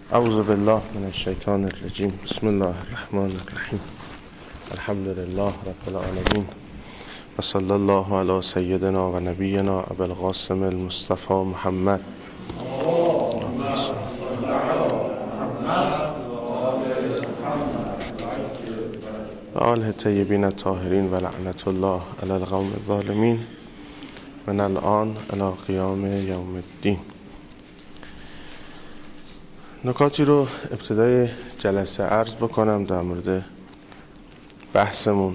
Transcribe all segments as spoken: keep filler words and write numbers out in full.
اعوذ بالله من الشیطان الرجیم. بسم الله الرحمن الرحیم. الحمد لله رب العالمین و صلی الله علی سیدنا و نبینا ابی القاسم المصطفى محمد و آله الطیبین الطاهرین و لعنت الله علی القوم الظالمین من الان الی قیام یوم الدین. نکاتی رو ابتدای جلسه عرض بکنم در مورد بحثمون.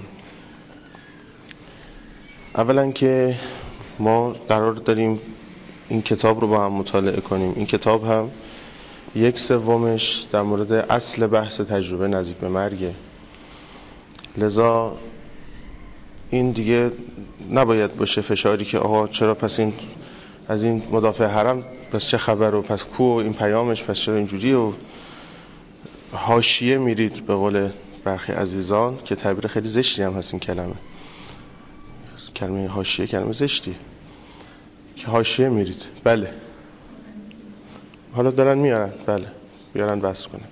اولا که ما قرار داریم این کتاب رو با هم مطالعه کنیم. این کتاب هم یک سومش در مورد اصل بحث تجربه نزدیک به مرگه، لذا این دیگه نباید باشه فشاری که آقا چرا پس این از این مدافع حرم پس چه خبر و پس کو و این پیامش پس چرا اینجوری و حاشیه میرید به قول برخی عزیزان که تعبیر خیلی زشتی هم هست این کلمه. کلمه حاشیه کلمه زشتی که حاشیه میرید. بله حالا دارن میارن، بله بیارن بحث کنه.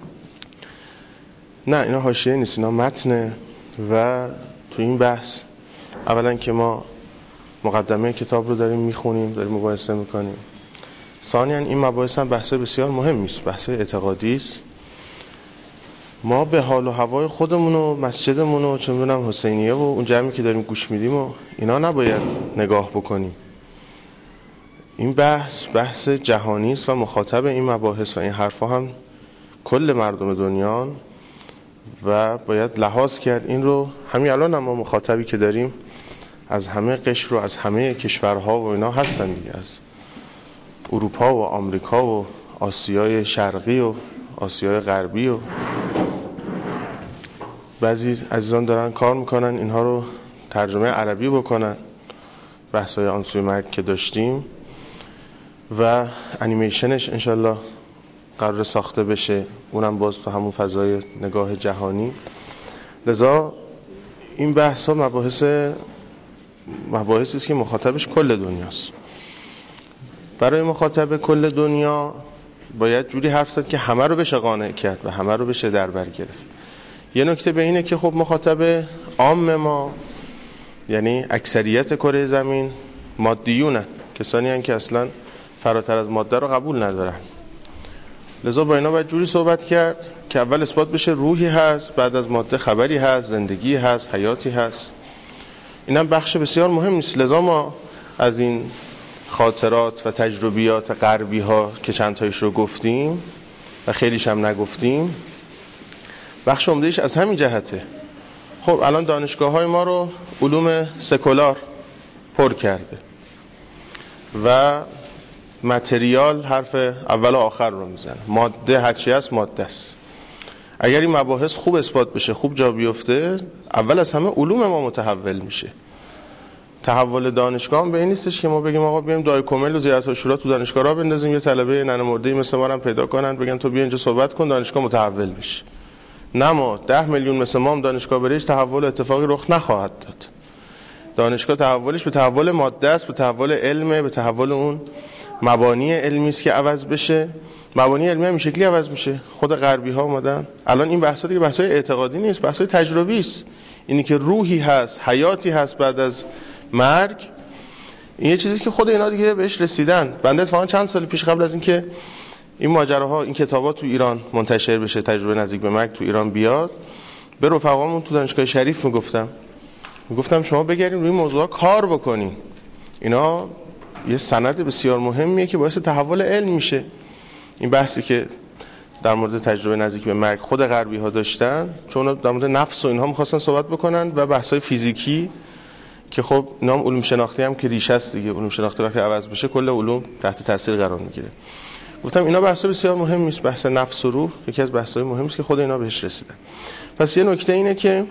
نه اینا حاشیه نیست، اینا متنه. و تو این بحث اولا که ما مقدمه کتاب رو داریم میخونیم، داریم مباحثه میکنیم. ثانیاً این مباحث هم بحث بسیار مهمی است، بحث اعتقادی است. ما به حال و هوای خودمون و مسجدمون و چه میدونم حسینیه و اون جمعی که داریم گوش میدیم و اینا نباید نگاه بکنیم. این بحث بحث جهانی است و مخاطب این مباحث و این حرفا هم کل مردم دنیا و باید لحاظ کرد این رو. همین الان هم ما مخاطبی که داریم از همه قشر و از همه کشورها و اینا هستن دیگه، از اروپا و آمریکا و آسیای شرقی و آسیای غربی و بعضی عزیزان دارن کار میکنن اینها رو ترجمه عربی بکنن. بحثای آن سوی مرگ که داشتیم و انیمیشنش انشالله قرار ساخته بشه، اونم باز تو همون فضای نگاه جهانی. لذا این بحث ها مباحث مباحثی است که مخاطبش کل دنیاست. برای مخاطب کل دنیا باید جوری حرف زد که همه رو بشه قانع کرد و همه رو بشه در بر گرفت. یه نکته به اینه که خب مخاطب عام ما یعنی اکثریت کره زمین مادیونن، کسانی هستند که اصلا فراتر از ماده رو قبول ندارن. لذا با اینا باید جوری صحبت کرد که اول اثبات بشه روحی هست، بعد از ماده خبری هست، زندگی هست، حیاتی هست. اینم بخش بسیار مهم نیست. لذا ما از این خاطرات و تجربیات غربی ها که چند تایش رو گفتیم و خیلیش هم نگفتیم، بخش عمده‌ایش از همین جهته. خب الان دانشگاه های ما رو علوم سکولار پر کرده و متریال حرف اول و آخر رو میزنه. ماده هرچی هست ماده است. اگر این مباحث خوب اثبات بشه، خوب جا بیفته، اول از همه علوم ما متحول میشه. تحول دانشگاه هم به این نیستش که ما بگیم آقا بیایم دای کمل و زیارت عاشورا تو دانشگاه را بندازیم، یه طلبه ننه مرده مثل ما هم پیدا کنن بگن تو بیا اینجا صحبت کن، دانشگاه متحول بشه. نه، ما ده میلیون مثل ما هم دانشگاه بریش تحول اتفاقی رخ نخواهد داد. دانشگاه تحولش به تحول ماده است، به تحول علم، به تحول اون مبانی علمی است که عوض بشه. مبانی علمی هم این شکلی عوض میشه. خود غربی ها اومدن الان این بحثا دیگه بحثای اعتقادی نیست، بحثای تجربی است. اینی که روحی هست، حیاتی هست بعد از مرگ، این یه چیزی که خود اینا دیگه بهش رسیدن. بنده اتفاقا چند سال پیش قبل از اینکه این ماجراها این کتابا تو ایران منتشر بشه، تجربه نزدیک به مرگ تو ایران بیاد، به رفقامون تو دانشگاه شریف میگفتم میگفتم شما بگردین روی موضوعا کار بکنین. اینا یه سند بسیار مهمیه که باعث تحول علم میشه. این بحثی که در مورد تجربه نزدیک به مرگ خود غربی ها داشتن، چون در مورد نفس و اینها می‌خواستن صحبت بکنن و بحث‌های فیزیکی که خب نام علوم شناختی هم که ریشه است دیگه، علوم شناختی وقتی عوض بشه کل علوم تحت تاثیر قرار میگیره. گفتم اینا بحث بسیار مهمی است. بحث نفس و روح یکی از بحث‌های مهمی است که خود اینا بهش رسیدن. پس یه نکته اینه که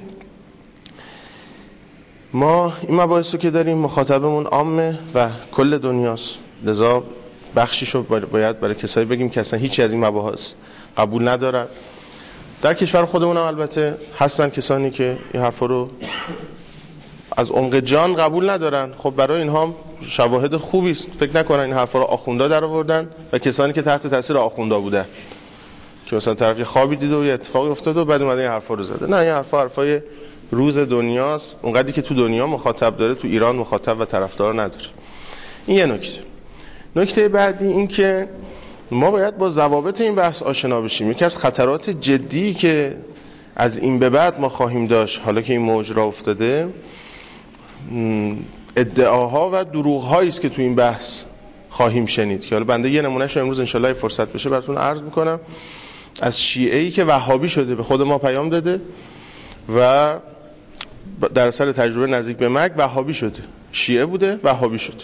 ما این مباحثو که داریم مخاطبمون عامه و کل دنیاست. لذا بخشیشو باید برای کسایی بگیم که اصلا هیچی از این مباحث قبول ندارن. در کشور خودمون هم البته هستن کسانی که این حرفا رو از عمق جان قبول ندارن. خب برای اینها هم شواهد خوبی است. فکر نکنن این حرفا رو آخوندا در آوردن و کسانی که تحت تاثیر آخوندا بودن. که مثلا طرف یه خوابی دیده و یه اتفاقی افتاده و بعد اومده این حرفا رو زده. نه، این حرفا حرفای روز دنیاست، اونقدری که تو دنیا مخاطب داره تو ایران مخاطب و طرفدار نداره. این یه نکته. نکته بعدی این که ما باید با ضوابط این بحث آشنا بشیم. یکی از خطرات جدی که از این به بعد ما خواهیم داشت حالا که این موج را افتاده، ادعاها و دروغ‌هایی است که تو این بحث خواهیم شنید که حالا بنده یه نمونهش امروز انشالله فرصت بشه براتون عرض میکنم. از شیعه‌ای که وهابی شده به خود ما پیام داده و در اثر تجربه نزدیک به مرگ وهابی شده، شیعه بوده وهابی شده.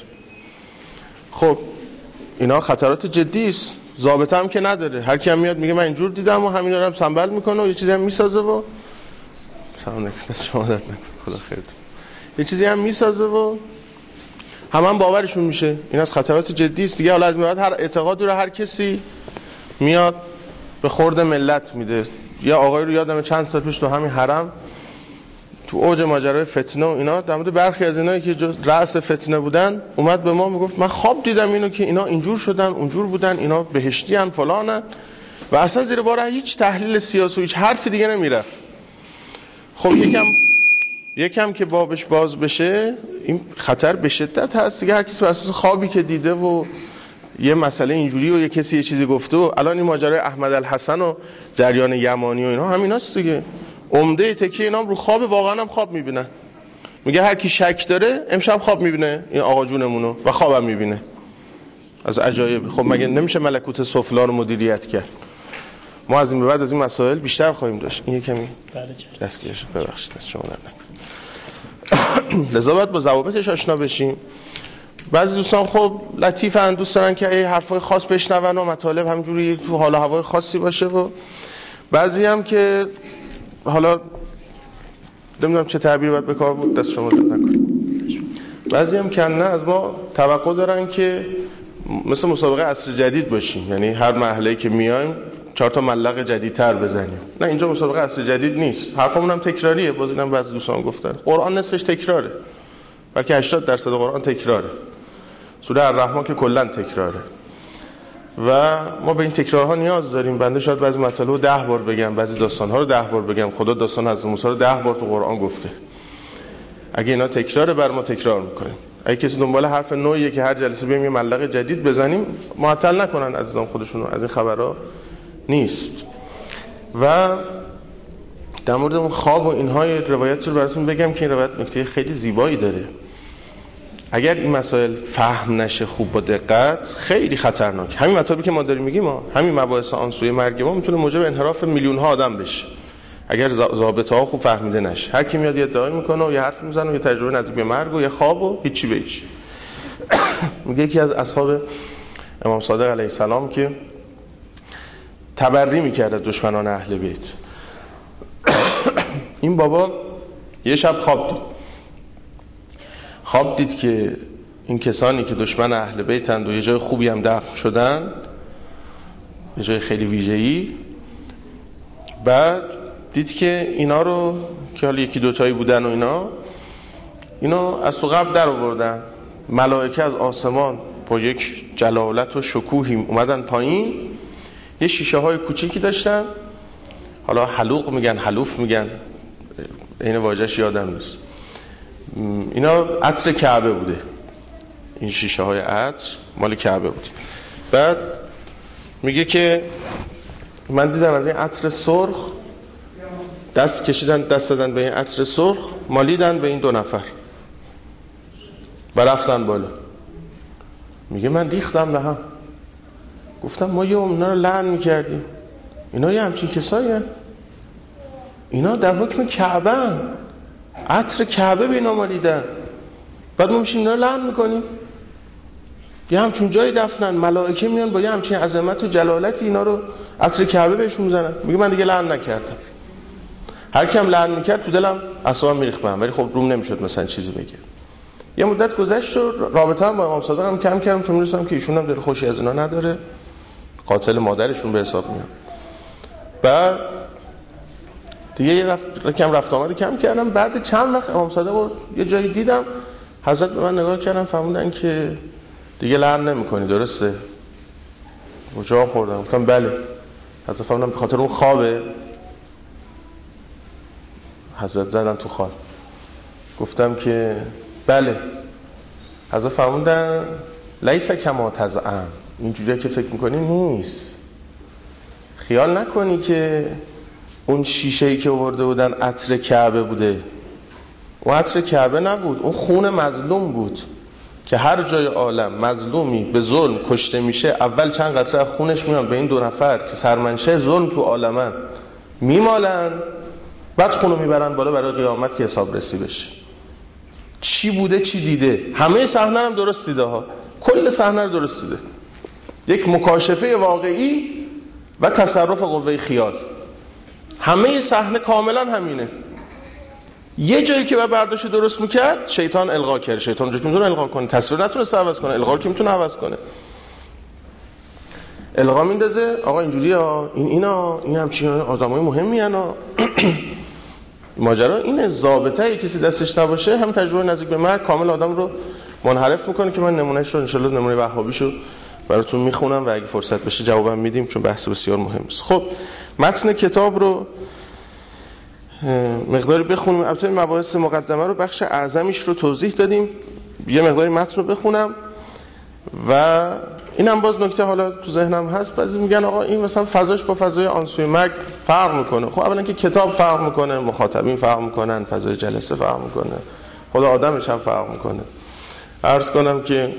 خب اینا خطرات جدی است، ضابطه هم که نداره، هر کی هم میاد میگه من اینجور دیدم و همینا رو هم سنبل میکنه و یه چیزی هم میسازه و سلام علیکم دست شما درد نکنه خدا خیرتون، یه چیزی هم میسازه و هم هم باورشون میشه. این از خطرات جدی است دیگه. حالا از بعد هر اعتقادی رو هر کسی میاد به خورد ملت میده. یا آقای رو یادم چند سال پیش تو همین حرم تو اوج ماجرای فتنه و اینا در مورد برخی از اینایی که جز رأس فتنه بودن اومد به ما میگفت من خواب دیدم اینو که اینا اینجور شدن اونجور بودن، اینا بهشتی ان فلانن و اصلا زیر بار هیچ تحلیل سیاسی و هیچ حرف دیگه نمیرفت. خب یکم یکم که بابش باز بشه این خطر به شدت هست دیگه. هر کسی بر اساس خوابی که دیده و یه مسئله اینجوری و یه کسی یه چیزی گفته و الان این ماجرای احمد الحسن و جریان یمانی و اینا همیناست دیگه. عمده تکیه اینا هم رو خواب، واقعا هم خواب میبینن. میگه هر کی شک داره امشب خواب میبینه این آقا جونمونو و خوابم میبینه. از عجایب. خب مگه نمیشه ملکوت سفلی رو مدیریت کرد؟ ما از این به بعد از این مسائل بیشتر خواهیم داشت. این کمی دستگیرش ببخشید دست شما در نکنه. لذا باید با ضوابطش آشنا بشیم. بعضی دوستان خب لطیفن، دوست دارن که ای حرفای خاص بشنون و مطالب همجوری تو حال و هوای خاصی باشه و بعضی هم که حالا نمیدونم چه تعبیر باید به کار بود دست شما درد نکنه. بعضی هم که نه از ما توقع دارن که مثل مسابقه عصر جدید باشیم، یعنی هر مرحله‌ای که میایم چهار تا ملق جدیدتر بزنیم. نه، اینجا مسابقه عصر جدید نیست. حرفمون هم تکراریه. باز اینم بعضی دوستان گفتن قرآن نصفش تکراره، بلکه هشتاد درصد قرآن تکراره. سوره الرحمن که کلا تکراره و ما به این تکرارها نیاز داریم. بنده شاید بعضی مطالب رو ده بار بگم، بعضی داستان‌ها رو ده بار بگم. خدا داستان حضرت موسی رو ده بار تو قرآن گفته. اگه اینا تکراره بر ما تکرار میکنیم. اگه کسی دنبال حرف نوعیه که هر جلسه بیایم یه ملق جدید بزنیم معطل نکنن عزیزان خودشونو، از این خبرها نیست. و در مورد اون خواب و اینها روایت رو براتون بگم که این روایت نکته خیلی زیبایی داره. اگر این مسائل فهم نشه خوب با دقت خیلی خطرناک. همین مطالبی که ما داریم میگیم ما همین مباحث آن سوی مرگ ما میتونه موجب انحراف میلیون ها آدم بشه اگر ضابطه ها خوب فهمیده نشه. هر کی میاد یه ادعا میکنه و یه حرف میزنه و یه تجربه نزدیک به مرگ و یه خواب و هیچی به هیچ. میگه یکی از اصحاب امام صادق علیه السلام که تبری میکرد دشمنان اهل بیت، این بابا یه شب خواب دید. خواب دید که این کسانی که دشمن اهل بیتند و یه جای خوبی هم دفن شدن، یه جای خیلی ویژه‌ای، بعد دید که اینا رو که حالا یکی دوتایی بودن و اینا اینا از تو قبر در آوردن. ملائکه از آسمان با یک جلالت و شکوهی اومدن پایین، یه شیشه های کوچیکی داشتن، حالا حلوق میگن حلوف میگن، این واژه‌اش یادم نیست. اینا عطر کعبه بوده، این شیشه های عطر مال کعبه بود. بعد میگه که من دیدم از این عطر سرخ دست کشیدن، دست دادن به این عطر سرخ، مالیدن به این دو نفر و رفتن بالا. میگه من ریختم به هم، گفتم ما یه اونا رو لعن میکردیم، اینا یه همچین کسایی هن. اینا در حکم کعبه هن. عطر کعبه به اینا مالیدن، بعد ما میشیم اینا رو لعن میکنیم. یه همچون جایی دفنن، ملائکه میان با یه همچین عظمت و جلالتی اینا رو عطر کعبه بهشون میزنن. میگه من دیگه لعن نکردم. هر کیم لعن میکرد تو دلم اعصابم میریخت بهم، ولی خب روم نمیشد مثلا چیزی بگه. یه مدت گذشت و رابطه هم با امام صادق هم کم کردم، چون می‌دونستم که ایشون هم دل خوشی از اینا نداره، قاتل مادرشون به حساب میاد. بعد دیگه یه رفت کم رفت آمد کم کردم. بعد چند وقت امام صادق رو یه جایی دیدم، حضرت به من نگاه کردن فهمیدن که دیگه لعن نمی‌کنی، درسته؟ کجا خوردم؟ گفتم بله. حضرت فرمودن به خاطر اون خوابه. حضرت زدن تو خواب. گفتم که بله. حضرت فرمودن لیس کما تزعم، اینجوریه که فکر میکنی نیست. خیال نکنی که اون شیشه‌ای که آورده بودن عطر کعبه بوده. اون عطر کعبه نبود، اون خون مظلوم بود که هر جای عالم مظلومی به ظلم کشته میشه، اول چند قطره خونش میان به این دو نفر که سرمنشه ظلم تو عالمن میمالن، بعد خونو میبرن بالا برای قیامت که حساب رسی بشه. چی بوده چی دیده، همه صحنه هم درست دیده ها، کل صحنه رو درست دیده. یک مکاشفه واقعی و تصرف قوه خیال، همه صحنه کاملا همینه. یه جایی که بعد برداشت درست میکرد شیطان القا کرد. شیطان اونجا که میتونه القا کنه، تصویر نتونسته عوض کنه، القا که میتونه عوض کنه. القا میندازه آقا اینجوریه ها، این اینا این همچین آدمای مهمی انا. ماجرا اینه، ضابطه کسی دستش نباشه هم تجربه نزدیک به مرگ کامل آدم رو منحرف میکنه، که من نمونهش رو ان شاء الله نمونه وهابیشو براتون میخونم و اگه فرصت بشه جوابم میدیم چون بحث بسیار مهمه. خب متن کتاب رو مقداری بخونیم. البته مباحث مقدمه رو بخش اعظمیش رو توضیح دادیم، یه مقداری متن رو بخونم و اینم باز نکته حالا تو ذهنم هست. بعضی میگن آقا این مثلا فضاش با فضای آن سوی مرگ فرق میکنه. خب اولا که کتاب فرق میکنه، مخاطبین فرق میکنن، فضای جلسه فرق میکنه، خود آدمش هم فرق میکنه. عرض کنم که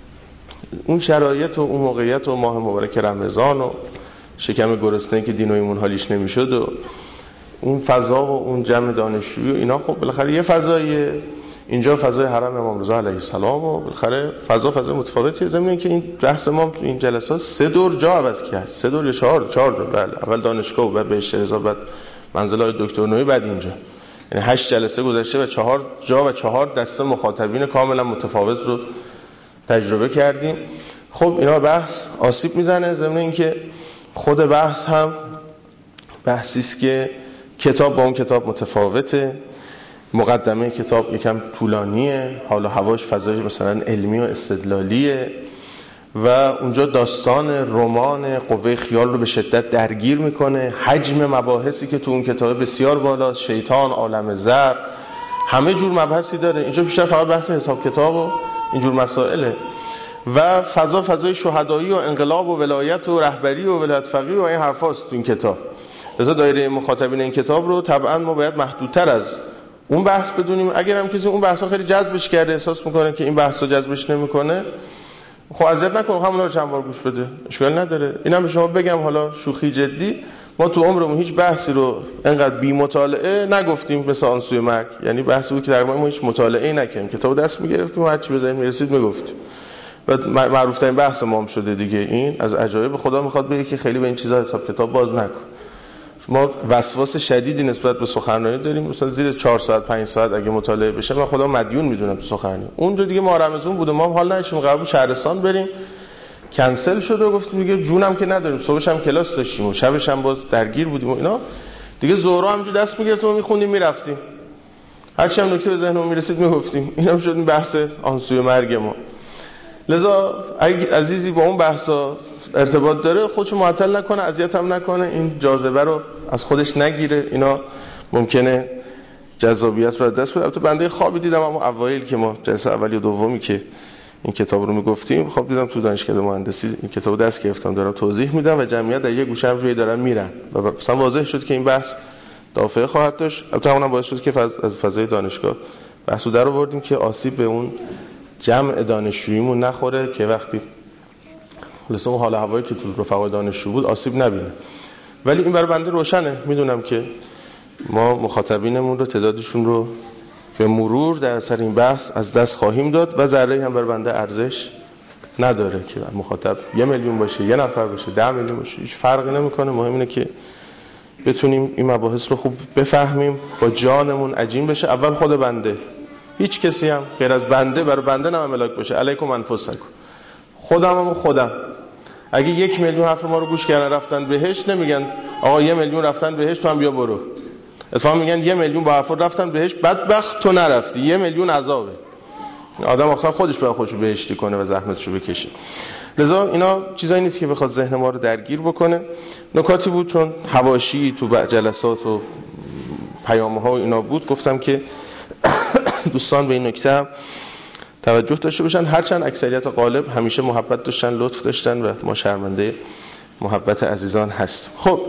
اون شرایط و اون موقعیت و ماه مبارک رمضان و شکم گرسنه که دین و ایمون حالیش نمیشد و اون فضا و اون جمع دانشجویی و اینا، خب بالاخره یه فضاییه. اینجا فضای حرم امام رضا علیه السلام و بالاخره فضا فضای متفاوتیه. ضمن که این بحث ما تو این جلسات سه دور جا عوض کرد، سه دور یا چهار چهار دور. بله، اول دانشگاه و بعد بهشت رضا، بعد منزل های دکتر نوری، بعد اینجا. یعنی هشت جلسه گذشته و چهار جا و چهار دسته مخاطبین کاملا متفاوت رو تجربه کردیم. خب اینا بحث آسیب میزنه. ضمن اینکه خود بحث هم بحثی است که کتاب با اون کتاب متفاوته. مقدمه کتاب یکم طولانیه، حال و هواش فضای مثلا علمی و استدلالیه و اونجا داستان رمان قوه خیال رو به شدت درگیر میکنه. حجم مباحثی که تو اون کتاب بسیار بالاست، شیطان، عالم زر، همه جور مباحثی داره. اینجا بیشتر فقط بحث حساب کتاب و اینجور مسائله و فضا فضای شهدایی و انقلاب و ولایت و رهبری و ولایت فقیه و این حرفاست تو این کتاب. لذا دایره مخاطبین این کتاب رو طبعا ما باید محدودتر از اون بحث بدونیم. اگر هم کسی اون بحثا خیلی جذبش کرده، احساس میکنه که این بحثا جذبش نمیکنه، خب اذیت نکنه، همون رو چند بار گوش بده، اشکال نداره. اینم به شما بگم حالا شوخی جدی، ما تو عمرمون هیچ بحثی رو انقدر بی مطالعه نگفتیم مثل آن سوی مرگ. یعنی بحثی بود که در ما هیچ مطالعه‌ای نکردیم، کتاب دست میگرفتیم و هر چی بزنیم میرسید میگفتیم. و معروف ترین بحث ما هم شده دیگه. این از عجایب خدا میخواد بگه که خیلی به این چیزا حساب کتاب باز نکن. ما وسواس شدیدی نسبت به سخنرانی داریم، مثلا زیر چهار ساعت پنج ساعت اگه مطالعه بشه من خدا مدیون میدونم تو سخنرانی. اونجا دیگه ما رمضان بوده، ما هم حال نداشتیم، قرار بود شهرستان بریم، کنسل شد و گفتیم دیگه جونم که نداریم. صبحش هم کلاس داشتیم و شبش هم باز درگیر بودیم و اینا دیگه. ظهرا همونجوری دست میگرفتیم و میخوندیم میرفتیم، هر چی هم نکته به ذهنمون میرسید میگفتیم. اینم شد این بحث آن سوی مرگ ما. لذا اگه عزیزی با اون بحثا ارتباط داره خودشو معطل نکنه، اذیت هم نکنه، این جاذبه رو از خودش نگیره. اینا ممکنه جذابیت رو از دست بده. البته بنده خوابی دیدم اما اوایل که ما جلسه اولی و دومی که این کتاب رو میگفتیم، خب دیدم تو دانشکده مهندسی این کتابو دست گرفتم دارم توضیح میدم و جمعیت در یه گوشه هم روی دارن میرن و مثلا واضح شد که این بحث دافعه خواهد داشت. البته اونم باعث شد که فض... از فضای دانشگاه بحثو در آوردیم که آسیب به اون جمع دانشجوییمون نخوره که وقتی خلاص اون حال و هوایی که تو رفقای دانشجو بود آسیب نبینه. ولی این برای بنده روشنه، میدونم که ما مخاطبینمون رو تعدادشون رو به مرور در اثر این بحث از دست خواهیم داد و ذره هم برای بنده ارزش نداره که مخاطب یه میلیون باشه، یه نفر باشه، ده میلیون باشه، هیچ فرقی نمیکنه. مهم اینه که بتونیم این مباحث رو خوب بفهمیم، با جانمون عجین بشه. اول خود بنده، هیچ کسی هم غیر از بنده برای بنده نم ملاک باشه. علیکم انفسکم، خودم هم خودم. اگه یک میلیون حرف ما رو گوش کردن رفتن بهشت، نمیگن آقا یه میلیون رفتن بهشت تو هم بیا برو. اتفاقا میگن یه میلیون با حرف رفتن بهشت، بدبخت تو نرفتی، یه میلیون عذابه. آدم آخر خودش باید خودشو بهشتی کنه و زحمتشو بکشه. لذا اینا چیزایی نیست که بخواد ذهن ما رو درگیر بکنه. نکاتی بود چون حواشی تو جلسات و پیام‌ها و اینا بود، گفتم که دوستان به این نکته هم توجه داشته باشن. هرچند اکثریت غالب همیشه محبت داشتن، لطف داشتن و ما شرمنده محبت عزیزان هست. خب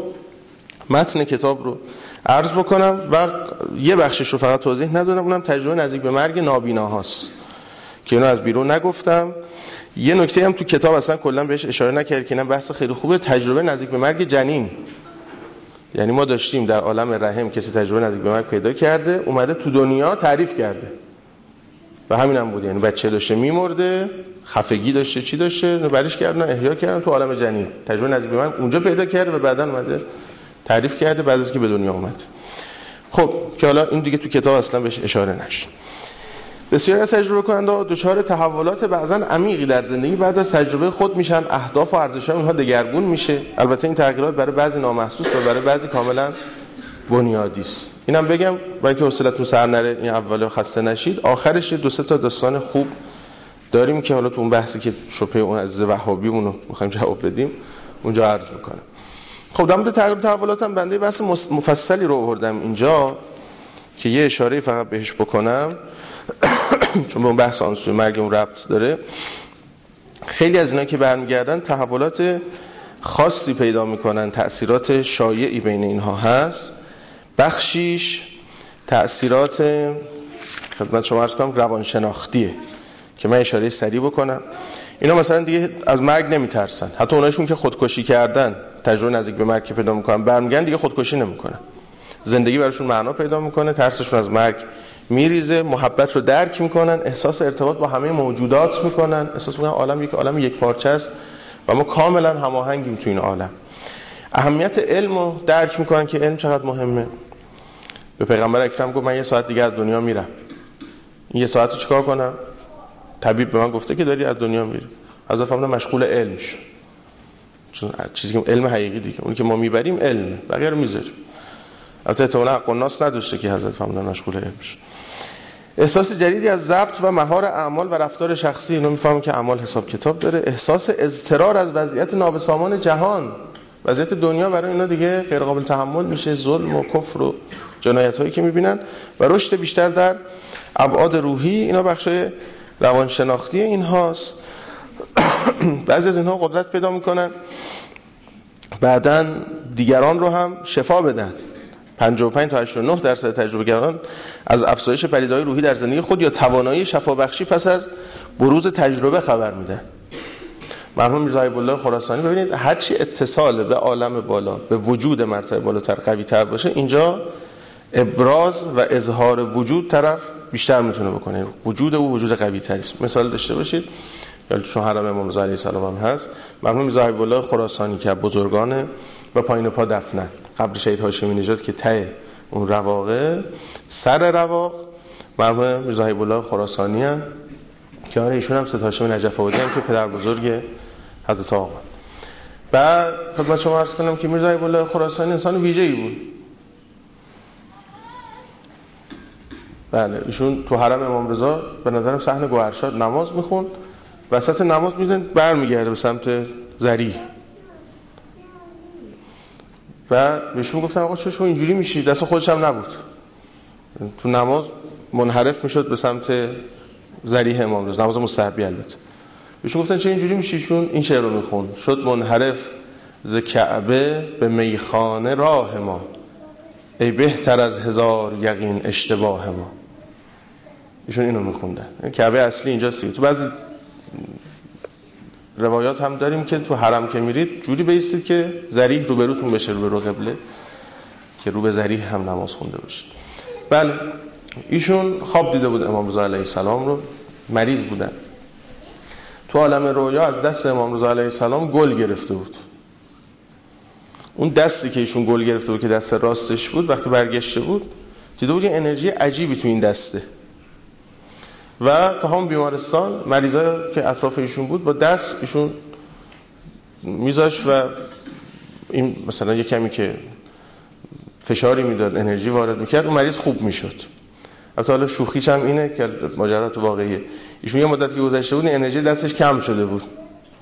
متن کتاب رو عرض بکنم و یه بخشش رو فقط توضیح ندادم، اونم تجربه نزدیک به مرگ نابیناهاست که اینو از بیرون نگفتم. یه نکته هم تو کتاب اصلا کلا بهش اشاره نکرد که اینم بحث خیلی خوبه، تجربه نزدیک به مرگ جنین. یعنی ما داشتیم در عالم رحم کسی تجربه نزدیک به مرگ پیدا کرده، اومده تو دنیا تعریف کرده و همین هم بود. یعنی بچه داشته میمرده، خفگی داشته، چی داشته، برش کردن احیا کردن تو عالم جنین، تجربه نزدیک به مرگ اونجا پیدا کرده و بعداً اومده تعریف کرده بعد از که به دنیا اومد. خب که حالا این دیگه تو کتاب اصلا بهش اشاره نشه. بسیاری از تجربه کننده دچار تحولات بعضاً عمیقی در زندگی بعد از تجربه خود میشن، اهداف و ارزش‌های اونها دگرگون میشه. البته این تغییرات برای بعضی نامحسوس و برای بعضی کاملاً بنیادی است. اینم بگم برای اینکه حوصلتون سر نره، این اولو خسته نشید، آخرش دو سه تا داستان خوب داریم که حالا تو اون بحثی که شبهه اون از وهابیمون رو می‌خوایم جواب بدیم اونجا عرض می‌کنم. خب در مورد تغییر تحولات هم بنده بحث مفصلی رو آوردم اینجا که یه اشاره فقط بهش بکنم چون به اون بحث آنسوی مرگ اون ربط داره. خیلی از اینا که برمیگردن تحولات خاصی پیدا میکنن، تأثیرات شایعی بین اینها هست. بخشیش تأثیرات خدمت شما عرض کنم روانشناختیه که من اشاره سریع بکنم. اینا مثلا دیگه از مرگ نمیترسن، حتی اونایشون که خودکشی کردن تجربه نزدیک به مرگ که پیدا میکنن برمیگردن دیگه خودکشی نمیکنن، زندگی براشون معنا پیدا میکنه، ترسشون از مرگ میریزه، محبت رو درک میکنن، احساس ارتباط با همه موجودات میکنن، احساس میکنن عالم یک عالم یک پارچه است و ما کاملا هماهنگیم تو این عالم. اهمیت علم رو درک میکنن که علم چقدر مهمه. به پیغمبر اکرم گفت من یه ساعت دیگه از دنیا میرم، این یه ساعت رو چیکار کنم؟ طبیب به من گفته که داری از دنیا میری. حضرت فرمودن مشغول علم شو، چون چیزی که علم حقیقی دیگه اون که ما میبریم علم، بقیه رو میذاریم. البته احتمالاً حق الناس نداشته که حضرت فرمودن مشغول علم شو. احساس جدیدی از ضبط و مهار اعمال و رفتار شخصی، اینو میفهمم که اعمال حساب کتاب داره. احساس اضطرار از وضعیت نابسامان جهان، وضعیت دنیا برای اینا دیگه غیر قابل تحمل میشه، ظلم و کفر و جنایتایی که میبینن و رشد بیشتر در ابعاد روحی. اینا بخشای روانشناختی اینهاست. بعضی از اینها قدرت پیدا میکنن بعداً دیگران رو هم شفا بدن. پنجاه و پنج تا هشتاد و نه درصد تجربه‌گران از افزایش پدیده‌های روحی در زندگی خود یا توانایی شفا بخشی پس از بروز تجربه خبر میدن. مرحوم میرزا حبیب الله خراسانی ببینید هرچی اتصال به عالم بالا، به وجود مرتبه بالاتر قوی تر باشه، اینجا ابراز و اظهار وجود طرف بیشتر میتونه بکنه، وجود او وجود قوی تری است. مثال داشته باشید یا چون حرم امام رضا علیه السلام هم هست، مرحوم میرزا حبیب الله خراسانی که بزرگانه و پایین پا دفنن، قبر شهید هاشمی نژاد که ته اون رواقه، سر رواق مرحوم میرزا حبیب الله خراسانی ان که آره ایشون هم سید هاشمی نجف آبادی هم که پدر بزرگ حضرت آقا. بعد خدمت شما عرض کنم که میرزا حبیب الله خراسانی انسان ویژه‌ای بود. بله ایشون تو حرم امام رضا به نظرم صحن گوهرشاد نماز میخوند، وسط نماز میدن برمیگرده به سمت ذریح. بعد بهشون گفتن آقا چرا شما اینجوری میشی؟ دست خودش هم نبود، تو نماز منحرف میشد به سمت ذریح امام رضا، نماز مستحبی البته. بهشون گفتن چرا اینجوری میشی؟ چون این شعر رو میخوند، شد منحرف ز کعبه به میخانه راه ما، ای بهتر از هزار یقین اشتباه ما. ایشون اینو میخوندن. کعبه اصلی اینجاست. تو بعضی روایات هم داریم که تو حرم که میرید جوری بایستید که ذریح روبروتون بشه، روبرو قبله، که رو به ذریح هم نماز خونده باشه. بله ایشون خواب دیده بود امام رضا علیه السلام رو، مریض بودن. تو عالم رویا از دست امام رضا علیه السلام گل گرفته بود. اون دستی که ایشون گل گرفته بود که دست راستش بود، وقتی برگشته بود دیده بود یه انرژی عجیبی تو این دسته و تو همون بیمارستان مریضایی که اطراف ایشون بود با دست ایشون میذاش و این مثلا یه کمی که فشاری میداد، انرژی وارد میکرد، اون مریض خوب میشد. البته حالا شوخیش هم اینه که ماجرات واقعیه. ایشون یه مدت که گذشته بود انرژی دستش کم شده بود،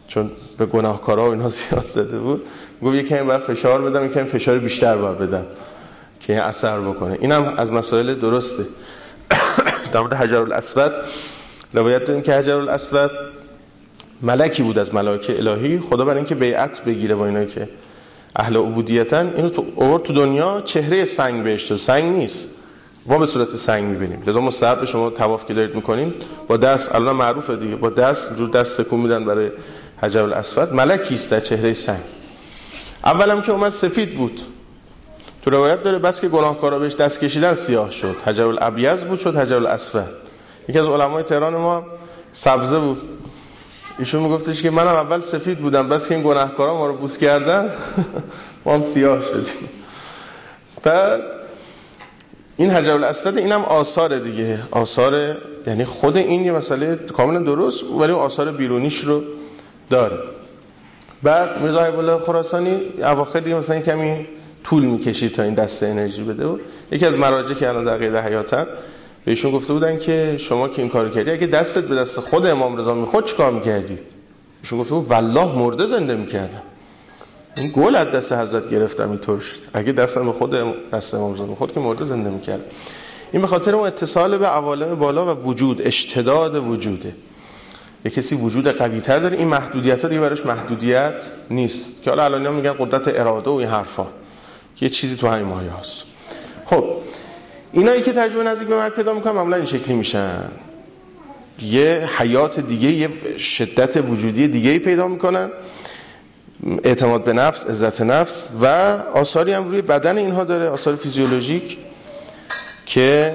چون به گناهکارا و اینا زیاد زده بود، گفت یکی این باید فشار بدم، یکی این فشار بیشتر باید بدم که این اثر بکنه. اینم از مسائل درسته. در مورد حجر الاسود روایت داریم که حجر الاسود ملکی بود از ملائکه الهی. خدا برای اینکه بیعت بگیره با اینا که اهل عبودیتن، اینو تو آورد تو دنیا چهره سنگ بهش داد. سنگ نیست، ما به صورت سنگ می‌بینیم. لذا مستحب شما طواف که دارید می‌کنین با دست، الان معروفه دیگه، با دست جور دست تکون میدن برای حجر الاسود. ملکی است در چهره سنگ. اولم که اومد سفید بود، تو روایت داره بس که گناهکارا بهش دست کشیدن سیاه شد. حجر الابیض بود شد حجر الاسود. یکی از علمای تهران ما سبزه بود، ایشون میگفتش که منم اول سفید بودم، بس که این گناهکارا ما رو بوس کردن ما هم سیاه شدیم. بعد این حجر الاسود اینم آثار دیگه، آثار، یعنی خود این یه مسئله کاملا درست ولی آثار بیرونیش رو داره. بعد میرزا حبیب الله خراسانی اواخر دیگه مثلا کمی طول میکشید تا این دسته انرژی بده و یکی از مراجع که الان در قید حیاتن بهشون گفته بودن که شما که این کارو کردی اگه دستت به دست خود امام رضا میخورد چیکار میکردی؟ ایشون گفته بود والله مرده زنده میکردم، این گل از دست حضرت گرفتم اینطور شد، اگه دستم به خود دست امام رضا میخورد که مرده زنده میکردم. این به خاطر اون اتصال به عوالم بالا و وجود، اشتداد وجوده. یه کسی وجود قوی تر داره، این محدودیت ها دیگه براش محدودیت نیست که حالا الان میگن قدرت اراده و این حرفا که یه چیزی تو همین مایه هست. خب اینایی که تجربه نزدیک به مرگ پیدا میکنن معمولا این شکلی میشن، یه حیات دیگه، یه شدت وجودی دیگه پیدا میکنن، اعتماد به نفس، عزت نفس و آثاری هم روی بدن اینها داره، آثار فیزیولوژیک که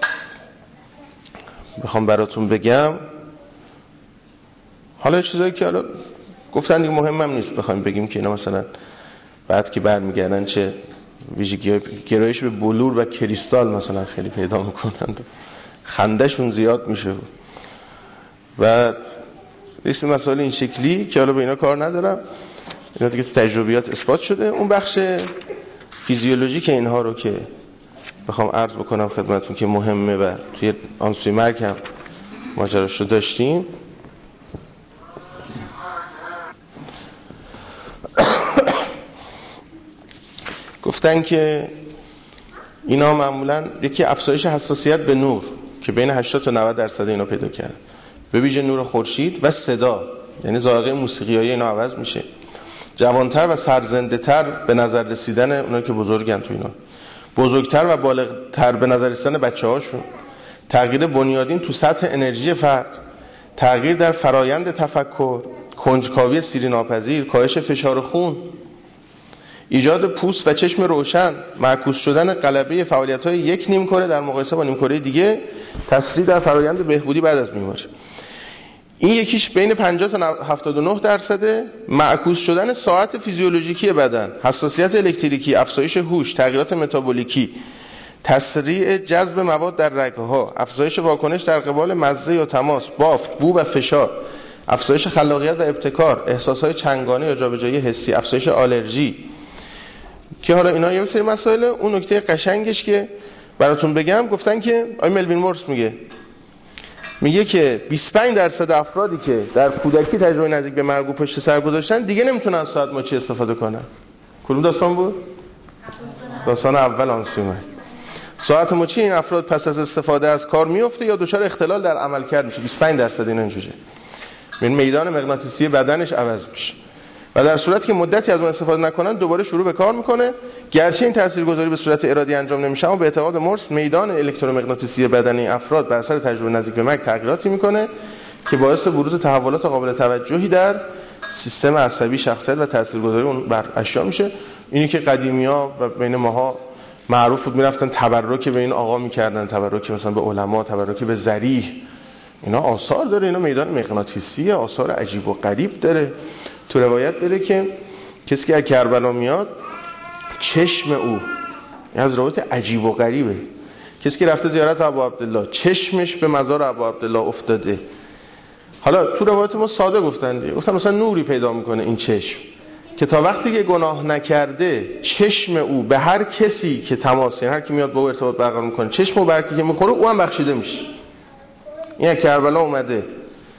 بخوام براتون بگم. حالا چیزایی که حالا گفتن دیگه مهمم نیست بخوایم بگیم که اینا مثلا بعد که برمیگردن چه ویژگی، گرایش به بلور و کریستال مثلا خیلی پیدا میکنند، خندهشون زیاد میشه. بعد این مسائل این شکلی که حالا به اینا کار ندارم، اینا دیگه تو تجربیات اثبات شده. اون بخش فیزیولوژیک اینها رو که بخوام عرض بکنم خدمتتون که مهمه و توی آنسوی مرگ هم ماجراش رو داشتیم. گفتن که اینا معمولا یکی افزایش حساسیت به نور که بین هشتاد تا نود درصد اینا پیدا کرد، به ویژه نور خورشید و صدا، یعنی ذائقه موسیقیایی اینا عوض میشه، جوانتر و سرزنده‌تر به نظر رسیدن اونایی که بزرگن تو اینا، بزرگتر و بالغتر به نظر رسیدن بچه‌هاشون، تغییر بنیادین تو سطح انرژی فرد، تغییر در فرایند تفکر، کنجکاوی سیری ناپذیر، کاهش فشار خون، ایجاد پوست و چشم روشن، معکوس شدن غلبه فعالیت‌های یک نیمکره در مقایسه با نیمکره دیگه، تسریع در فرایند بهبودی بعد از بیماری. این یکیش بین پنجاه تا هفتاد و نه درصد، معکوس شدن ساعت فیزیولوژیکی بدن، حساسیت الکتریکی، افزایش هوش، تغییرات متابولیکی، تسریع جذب مواد در رگه‌ها، افزایش واکنش در قبال مزه یا تماس، بافت، بو و فشار، افزایش خلاقیت و ابتکار، احساسات چنگانه یا جابجایی حسی، افزایش آلرژی. که حالا اینا یه سری مسائل. اون نکته قشنگش که براتون بگم، گفتن که آقای ملوین مورس میگه میگه که بیست و پنج درصد افرادی که در کودکی تجربه نزدیک به مرگ و پشت سر گذاشتن دیگه نمیتونن از ساعت مچی استفاده کنن. کدوم داستان بود؟ داستان اول آنسوی مرگ. ساعت مچی این افراد پس از استفاده از کار میفته یا دچار اختلال در عملکرد میشه. بیست و پنج درصد اینا اینجوریه، این میدان مغناطیسی بدنش عوض میشه و در صورتی که مدتی از اون استفاده نکنن دوباره شروع به کار میکنه. گرچه این تاثیرگذاری به صورت ارادی انجام نمیشه، اما به اعتقاد مورس میدان الکترومغناطیسی بدنی افراد بر اثر تجربه نزدیک به مرگ تغییراتی میکنه که باعث بروز تحولات قابل توجهی در سیستم عصبی شخصیت و تاثیرگذاری اون بر اشیا میشه. اینی که قدیمی‌ها و بین ماها معروف بود، میرفتن تبرک به این آقا میکردن، تبرک مثلا به علما، تبرک به ذریح، اینا آثار داره. اینا میدان مغناطیسی آثار عجیب و غریب داره. تو روایت داره که کسی که از کربلا میاد چشم او، این از روایت عجیب و غریبه، کسی که رفته زیارت ابو عبدالله چشمش به مزار ابو عبدالله افتاده. حالا تو روایت ما ساده گفتن دیگه، گفتن مثلا نوری پیدا میکنه این چشم که تا وقتی که گناه نکرده چشم او به هر کسی که تماس، یعنی هر کی میاد با او ارتباط برقرار میکنه، چشم او به هر کی که میخوره او هم بخشیده میشه. این از کربلا اومده.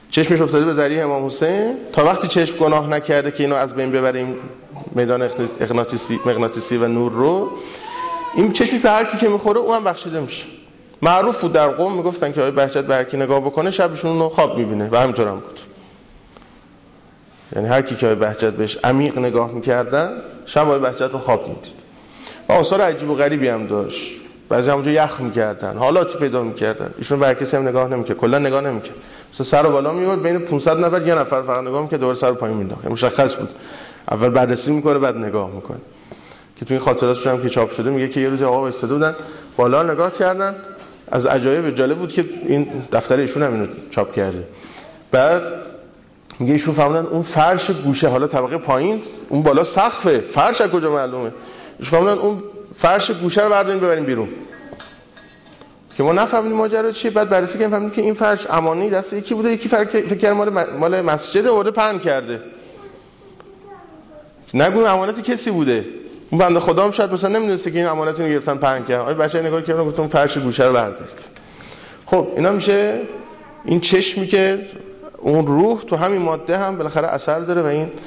چشمش افتاده به ذریع امام حسین، تا وقتی چشم گناه نکرده که اینو از بین ببریم میدان مغناطیسی مغناطیسی و نور رو، این چشمی به هر کی که میخوره اون هم بخشیده میشه. معروف بود در قم میگفتن که آقای بهجت به هر کی نگاه بکنه شبشون اونو خواب میبینه و همینطور هم بود. یعنی هر کی که آقای بهجت بهش عمیق نگاه میکردن شب آقای بهجت رو خواب میدید. و آثار عجیب و غریبی هم داشت. بعضی همونجا یخ میکردن، حالاتی پیدا میکردن. ایشون به هر کسی هم نگاه نمیکرد، کلا نگاه نمیکرد. مثلا سر و بالا میورد، بین پانصد نفر یه نفر فقط نگاه میکرد، دوباره سر و پایین مینداخت. مشخص بود اول بررسی میکنه بعد نگاه میکنه. که تو این خاطراتش هم که چاپ شده میگه که یه روز آقا وایساده بودن بالا نگاه کردن، از عجایب جالب بود که این دفتر ایشون هم اینو چاپ کرده. بعد میگه ایشون فهمیدن اون فرش گوشه، حالا طبقه پایین اون بالا سقفه، فرش از کجا معلومه؟ ایشون فهمیدن اون فرش گوشه رو برداریم ببریم بیرون. که ما نفهمیدیم ماجرا چیه. بعد بررسی کردیم فهمیدیم که این فرش امانی دست یکی بوده، یکی فکر کرد مال مال مسجد آورده پهن کرده. نگو امانت کسی بوده. اون بنده خدا هم شاید مثلا نمیدونسته که این امانت رو گرفتن پهن کردن. آقا بچه‌ها نگاه کردن گفتم اون فرش گوشه رو بردارید. خب اینا میشه این چشمی که اون روح تو همین ماده هم بالاخره اثر داره و این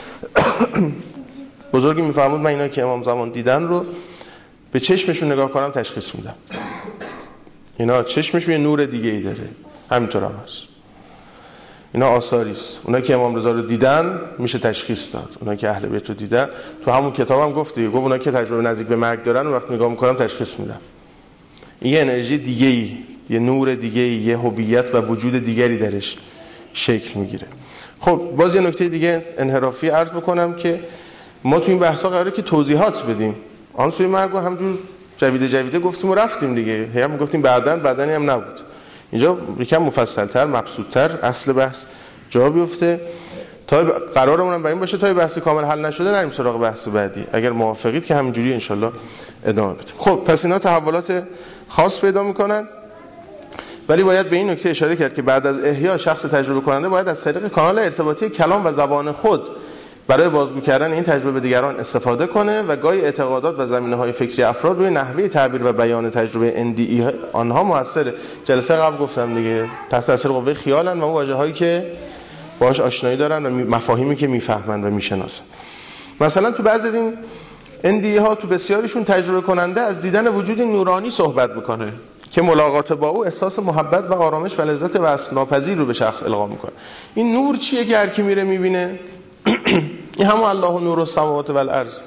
بزرگی میفهمود من اینا که امام زمان دیدن رو به چشمشون نگاه کنم تشخیص میدم. اینا چشمشون یه نور دیگه ای داره، همینطور هم هست. اینا آثاری است. اونا که امام رضا رو دیدن میشه تشخیص داد. اونا که اهل بیت رو دیدن تو همون کتابم گفت دیگه، گفت اونا که تجربه نزدیک به مرگ دارن وقتی نگاه میکنم تشخیص میدم. این یه انرژی دیگه ای، یه نور دیگه ای، یه هویت و وجود دیگری درش شکل میگیره. خب باز یه نکته دیگه انحرافی عرض بکنم که ما تو این بحثا قراره که توضیحات بدیم. آن سوی مرگ رو همجور جویده جویده گفتیم و رفتیم دیگه. هم گفتیم بعدن بعدنی هم نبود. اینجا یکم مفصل‌تر، مبسوط‌تر اصل بحث جا بیفته تا قرارمون بر این باشه تا بحث کامل حل نشده نریم سراغ بحث بعدی. اگر موافقید که همینجوری ان شاءالله ادامه بدیم. خب پس اینا تحولات خاص پیدا میکنن، ولی باید به این نکته اشاره کرد که بعد از احیا شخص تجربه کننده باید از طریق کانال ارتباطی کلام و زبان خود برای بازگو کردن این تجربه به دیگران استفاده کنه و گاهی اعتقادات و زمینه‌های فکری افراد روی نحوه تعبیر و بیان تجربه اندی آنها موثره. جلسه قبل گفتم دیگه تحت تاثیر قوه خیالن و اون واژه‌هایی که باهاش آشنایی دارن و مفاهیمی که میفهمن و میشناسن. مثلا تو بعضی از این اندی ها تو بسیاریشون تجربه کننده از دیدن وجود نورانی صحبت میکنه که ملاقات با او احساس محبت و آرامش و لذت وصف ناپذیر رو به شخص القا میکنه. این نور چیه که هر کی میره میبینه؟ این همون الله نور السماوات و الارض.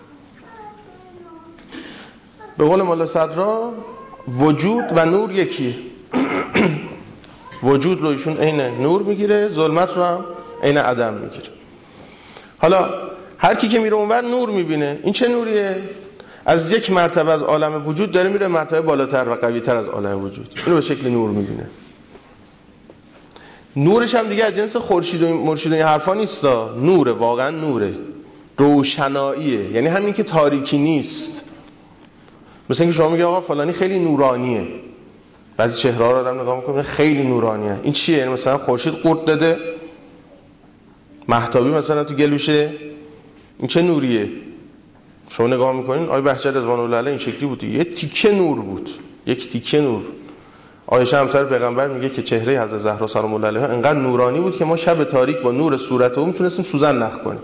به قول مولا صدرا وجود و نور یکیه. وجود رو ایشون عین نور میگیره، ظلمت رو هم عین عدم میگیره. حالا هر کی که میره اونور نور میبینه. این چه نوریه؟ از یک مرتبه از عالم وجود داره میره مرتبه بالاتر و قوی‌تر از عالم وجود. اینو به شکل نور میبینه. نورش هم دیگه از جنس خورشید و مرشد و این حرفا نیستا. نوره، واقعا نوره، روشناییه. یعنی همین که تاریکی نیست. مثلا اینکه شما میگه آقا فلانی خیلی نورانیه، بعضی چهره‌ها رو آدم نگاه میکنه خیلی نورانیه. این چیه؟ یعنی مثلا خورشید قورت داده، مهتابی مثلا تو گلوشه، این چه نوریه؟ شما نگاه میکنین آقای بهجت رضوان الله علیه این شکلی بود، یه تیکه نور بود، یک تیکه نور. عایشه همسر پیغمبر میگه که چهره حضرت زهرا سلام الله علیها انقدر نورانی بود که ما شب تاریک با نور صورت او میتونستیم سوزن نخ کنیم.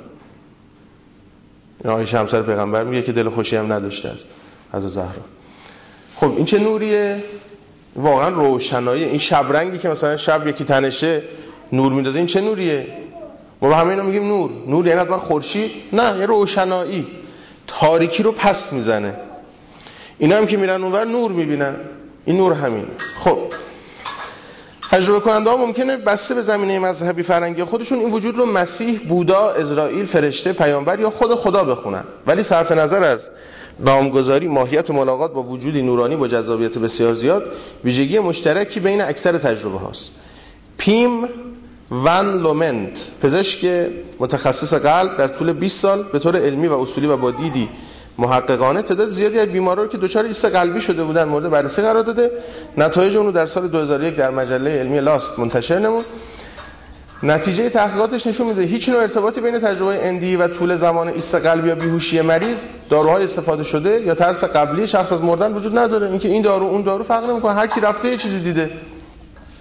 عایشه همسر پیغمبر میگه که دل خوشی هم نداشته از حضرت زهرا. خب این چه نوریه؟ واقعا روشنایی. این شب رنگی که مثلا شب یکی تنشه نور میندازه، این چه نوریه؟ ما به همه اینا میگیم نور. نور یعنی حتما خورشید؟ نه، یه روشنایی، تاریکی رو پس میزنه. اینا هم که میرن اونور نور میبینن. این نور همین. خب تجربه کننده ها ممکنه بسته به زمینه مذهبی فرهنگی خودشون این وجود رو مسیح، بودا، اسرائیل، فرشته، پیامبر یا خود خدا بخونن، ولی صرف نظر از نامگذاری ماهیت ملاقات با وجودی نورانی با جذابیت بسیار زیاد ویژگی مشترکی بین اکثر تجربه هاست. پیم ون لومنت، پزشک متخصص قلب، در طول بیست سال به طور علمی و اصولی و با دیدی محققانه تعداد زیادی از بیمارا رو که دچار ایست قلبی شده بودن مورد بررسی قرار داده. نتایج اون رو در سال دو هزار و یک در مجله علمی لاست منتشر نمود. نتیجه تحقیقاتش نشون میده هیچ نوع ارتباطی بین تجربه اندی و طول زمان ایست قلبی یا بیهوشی مریض، داروهای استفاده شده یا ترس قبلی شخص از مردن وجود نداره. اینکه این دارو اون دارو فرق نمیکنه، هر کی رفته یه چیزی دیده.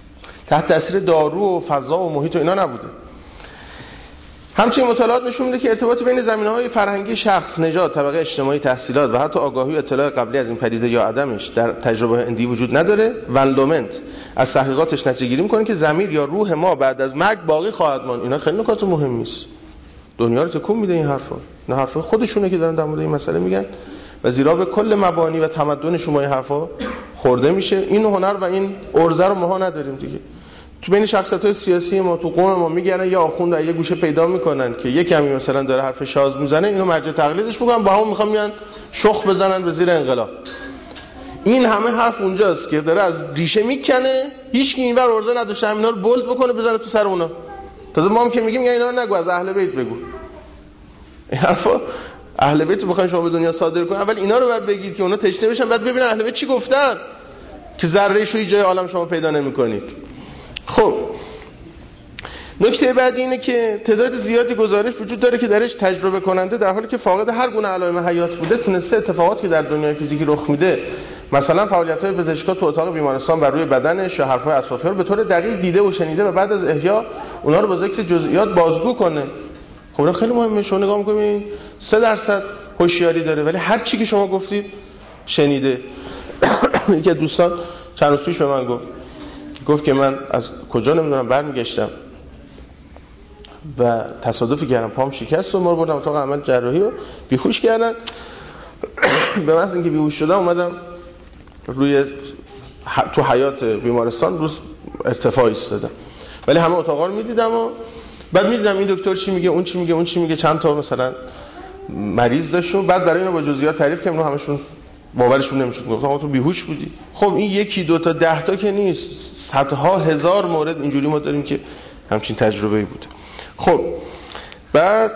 تحت تاثیر دارو و فضا و محیط و اینا نبوده. همچنین مطالعات نشون میده که ارتباط بین زمینه‌های فرهنگی شخص، نژاد، طبقه اجتماعی، تحصیلات و حتی آگاهی و اطلاع قبلی از این پدیده یا عدمش در تجربه اندی وجود نداره. ون لومنت از تحقیقاتش نتیجه گیری میکنه که ضمیر یا روح ما بعد از مرگ باقی خواهد ماند. اینا خیلی نکات مهمی است. دنیا رو تکون میده این حرفا. نه حرفا خودشونه که دارن در مورد این مسئله میگن و زیرا به کل مبانی و تمدن شما این حرفا خورده میشه. این هنر و این ارزه رو ما نداریم دیگه. تو بین شخصیت‌های سیاسی ما تو قوم ما میگن یا آخوند یه گوشه پیدا میکنن که یه کمی مثلا داره حرف شاز میزنه، اینو مرجع تقلیدش میکنن، با هم میخوان میان شخ بزنن به زیر انقلاب. این همه حرف اونجاست که داره از ریشه میکنه، هیچ کی اینور ارزه نداشته همینا رو بولد بکنه بزنه تو سر اونا. تازه ما هم که میگیم اینا رو نگو، از اهل بیت بگو. این حرفا اهل بیت رو بخواید شما به دنیا صادر کنید، اول اینا رو بعد بگید که اونا تشنه بشن، بعد ببینن اهل بیت چی گفتن که ذره شوی جای عالم شما پیدا نمی‌کنید. خب نکته بعدی اینه که تعداد زیادی گزارش وجود داره که درش تجربه کننده در حالی که فاقد هر گونه علائم حیات بوده تونسته اتفاقاتی که در دنیای فیزیکی رخ میده، مثلا فعالیت‌های پزشکا تو اتاق بیمارستان بر روی بدنش یا حرف‌های اطرافیان رو به طور دقیق دیده و شنیده و بعد از احیا اونا رو با ذکر جزئیات بازگو کنه. خب این خیلی مهمه. شما نگاه می‌کنید سه درصد هوشیاری داره ولی هر چی که شما گفتید شنیده. یکی از دوستان چند روز پیش به من گفت گفت که من از کجا نمیدونم برمیگشتم و تصادفی کردم، پام شکست و ما رو بردم اتاق عمل جراحی و بیهوش کردن. به محض اینکه بیهوش شدم اومدم روی تو حیاط بیمارستان روز ارتفاع ایستادم، ولی همه اتاقا رو میدیدم و بعد میدیدم این دکتر چی میگه، اون چی میگه، اون چی میگه، چند تا مثلا مریض داشت و بعد برای اینو با جزئیات تعریف کردم. اونها همشون باورشون نمیشد. گفتم تو بیهوش بودی. خب این یکی دو تا ده تا که نیست، صدها هزار مورد اینجوری ما داریم که همچین تجربه‌ای بوده. خب بعد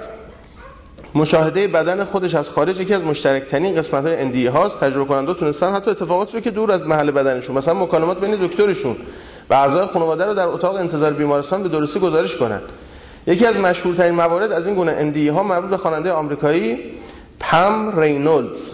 مشاهده بدن خودش از خارج یکی از مشترک‌ترین قسمت‌های اندیه هاست. تجربه کننده تونستن حتی اتفاقاتی رو که دور از محل بدنشون، مثلا مکالمات بین دکترشون و اعضای خانواده رو در اتاق انتظار بیمارستان به درستی گزارش کنن. یکی از مشهورترین موارد از این گونه اندیه ها مربوط به خواننده آمریکایی پم رینولدز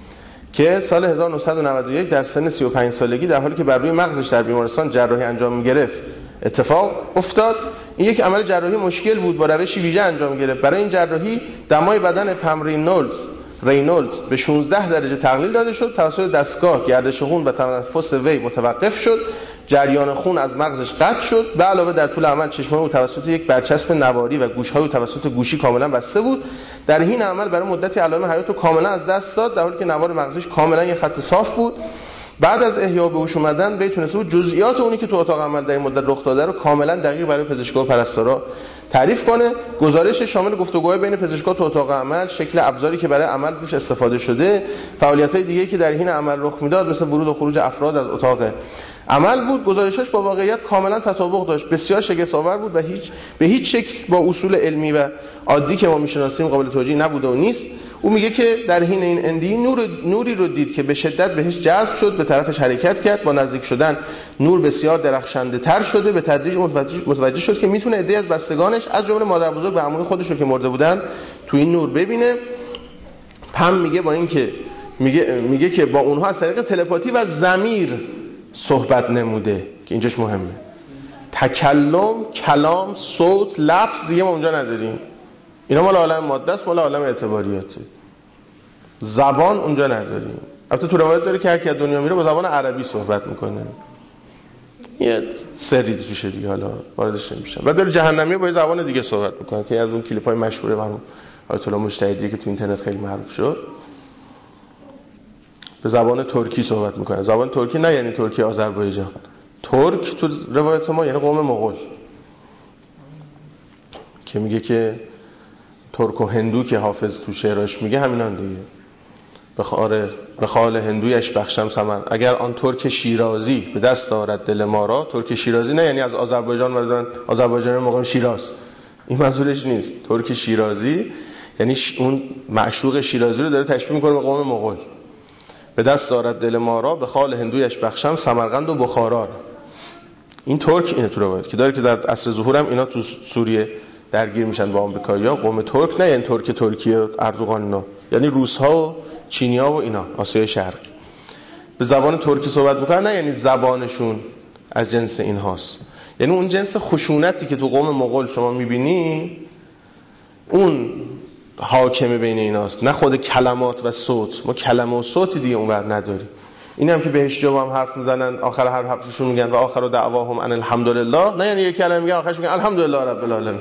که سال هزار و نهصد و نود و یک در سن سی و پنج سالگی در حالی که بر روی مغزش در بیمارستان جراحی انجام می‌گرفت اتفاق افتاد. این یک عمل جراحی مشکل بود، با روشی ویژه انجام گرفت. برای این جراحی دمای بدن پم رینولدز رینولدز به شانزده درجه تقلیل داده شد. توسط دستگاه گردش خون و تنفس وی متوقف شد. جریان خون از مغزش قطع شد. به علاوه در طول عمل چشم‌ها او توسط یک برچسب نواری و گوش‌ها او توسط گوشی کاملا بسته بود. در این عمل برای مدتی علائم حیات رو کاملا از دست داد در حالی که نوار مغزش کاملا یک خط صاف بود. بعد از احیا به هوش اومدن به تونسته بود جزئیات اونی که تو اتاق عمل در این مدت رخ داده رو کاملا دقیق برای پزشکا و پرستارا تعریف کنه. گزارش شامل گفتگوهای بین پزشکا تو اتاق عمل، شکل ابزاری که برای عمل روش استفاده شده، فعالیت‌های دیگه‌ای که در حین عمل رخ میداد مثل ورود و خروج افراد از اتاق عمل بود. گزارشش با واقعیت کاملا تطابق داشت. بسیار شگفت‌آور بود و هیچ به هیچ شکل با اصول علمی و عادی که ما میشناسیم قابل توجیه نبوده و نیست. او میگه که در حین این اندی نور نوری رو دید که به شدت بهش جذب شد، به طرفش حرکت کرد. با نزدیک شدن نور بسیار درخشنده تر شده. به تدریج متوجه, متوجه شد که میتونه عده از بستگانش از جمله مادر بزرگ و عموی خودش رو که مرده بودن تو این نور ببینه. پم میگه با این که میگه میگه که با اونها از طریق تلپاتی و ضمیر صحبت نموده که اینجاش مهمه. تکلم، کلام، صوت، لفظ دیگه ما اونجا نداریم. اینا مال عالم ماده است، مال عالم اعتباریاته. زبان اونجا نداریم. البته تو روایت داره که هر کی از دنیا میره با زبان عربی صحبت میکنه. یه سری توشه دیگه، حالا واردش نمیشم. و داره جهنمی با زبان دیگه صحبت میکنه که از اون کلیپ‌های مشهور مرحوم آیت الله مجتهدی که تو اینترنت خیلی معروف شد، به زبان ترکی صحبت میکنه. زبان ترکی نه یعنی ترکی آذربایجان. ترک تو روایت ما یعنی قوم مغول که میگه که ترک و هندو که حافظ تو شعراش میگه همینان دیگه. به خار به خال هندویش بخشم سمن، اگر آن ترک شیرازی به دست آورد دل ما را. ترک شیرازی نه یعنی از آذربایجان واردن، آذربایجان موقع شیراز، این منظورش نیست. ترک شیرازی یعنی ش... اون معشوق شیرازی رو داره تشبیه میکنه به قوم مغول. به دست آورد دل ما را، به خال هندویش بخشم سمرقند و بخارا. این ترک اینه تو روایت که داره که در عصر ظهور هم اینا تو سوریه درگیر میشن با آمریکایی‌ها. قوم ترک نه یعنی ترک ترکیه اردوغان اینا، یعنی روس‌ها و چینی‌ها و اینا، آسیای شرقی. به زبان ترکی صحبت میکنن نه یعنی زبانشون از جنس این هاست. یعنی اون جنس خشونتی که تو قوم مغول شما میبینی اون حاکم بین ایناست، نه خود کلمات و صوت. ما کلمه و صوتی دیگه اونور نداریم. این هم که بهش جو هم حرف میزنن، آخر هر حرفشون میگن و آخر دعواهم ان الحمدلله، نه یعنی یک کلمه میگن آخرش میگن الحمدلله رب العالمین.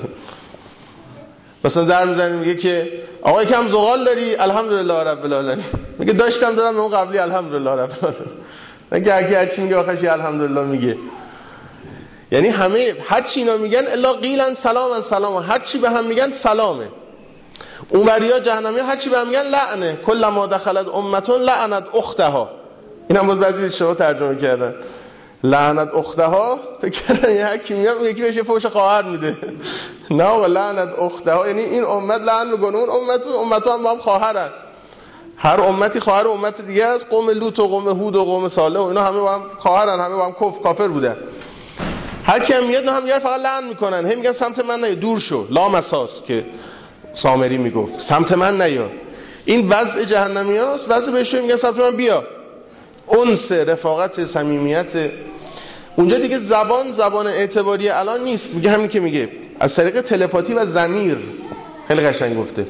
مثلا در میزنه میگه که آقا یکم زغال داری؟ الحمدلله رب العالمین. میگه داشتم دارم، اون قبلی الحمدلله رب العالمین. میگه هر کی میگه آخرش الحمدلله میگه. یعنی همه هر چی اینا میگن الا قیلا سلاما سلاما، هر چی به هم میگن سلامه. اونوریا جهنمی هر چی به هم میگن لعنه، کل ما دخلت امه لعنت اختها. این هم بود بعضی شما ترجمه کردن لعنت اختها، فکر کردن هر کی میگه یکی بهش فوش خواهر میده. نه آقا لعنت اختها یعنی این امت لعن میکنه اون امت، امت‌ها هم با هم خواهرن. هر امتی خواهر امت دیگه است. قوم لوط و قوم هود و قوم صالح و اینا همه با هم خواهرن، همه با هم کفر کافر بودن. هر کی هم میاد هم دیگه فقط لعن میکنن، هی میگن سمت من نیا، دور شو، لا مساس که سامری میگفت، سمت من نیا. این وضع جهنمیاست. وضع بهش میگن سمت من بیا. انس، رفاقت، صمیمیت. اونجا دیگه زبان زبان اعتباری الان نیست. میگه همین که میگه از طریق تلپاتی و ضمیر. خیلی قشنگ گفته.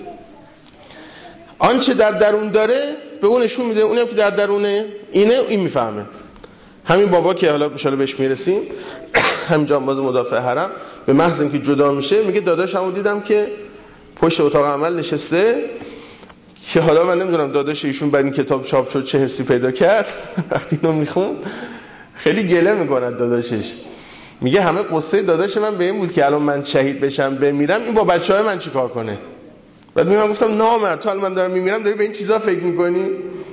آنچه در درون داره به اون نشون میده، اونی هم که در درونه اینه این میفهمه. همین بابا که حالا ان شاءالله بهش میرسیم، همین جانباز مدافع حرم، به محض اینکه جدا میشه میگه داداشمو دیدم که پشت اتاق عمل نشسته، که حالا من نمیدونم داداش ایشون بعد این کتاب چاپ شد چه حسی پیدا کرد. وقتی اینو میخون خیلی گله میکنه داداشش. میگه همه قصه داداش من به این بود که الان من شهید بشم بمیرم، این با بچهای من چیکار کنه. بعد من گفتم نامرد، تو الان من دارم میمیرم داری به این چیزا فکر میکنی؟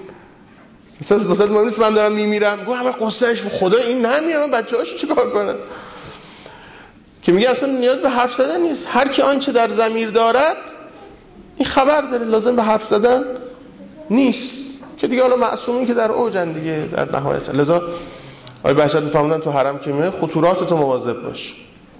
احساس قصه مهم نیست من دارم میمیرم. گفت همه قصهش خدا این نمیره، من بچه‌هاش چیکار کنم؟ که میگه اصلا نیاز به حرف زدن نیست. هر کی آنچه در ضمیر دارد این خبر داره، لازم به حرف زدن نیست. که دیگه حالا معصومین که در اوجن دیگه در نهایت. لذا آقای بهجت میفهموندن تو حرم که میای خطورات تو مواظب باش.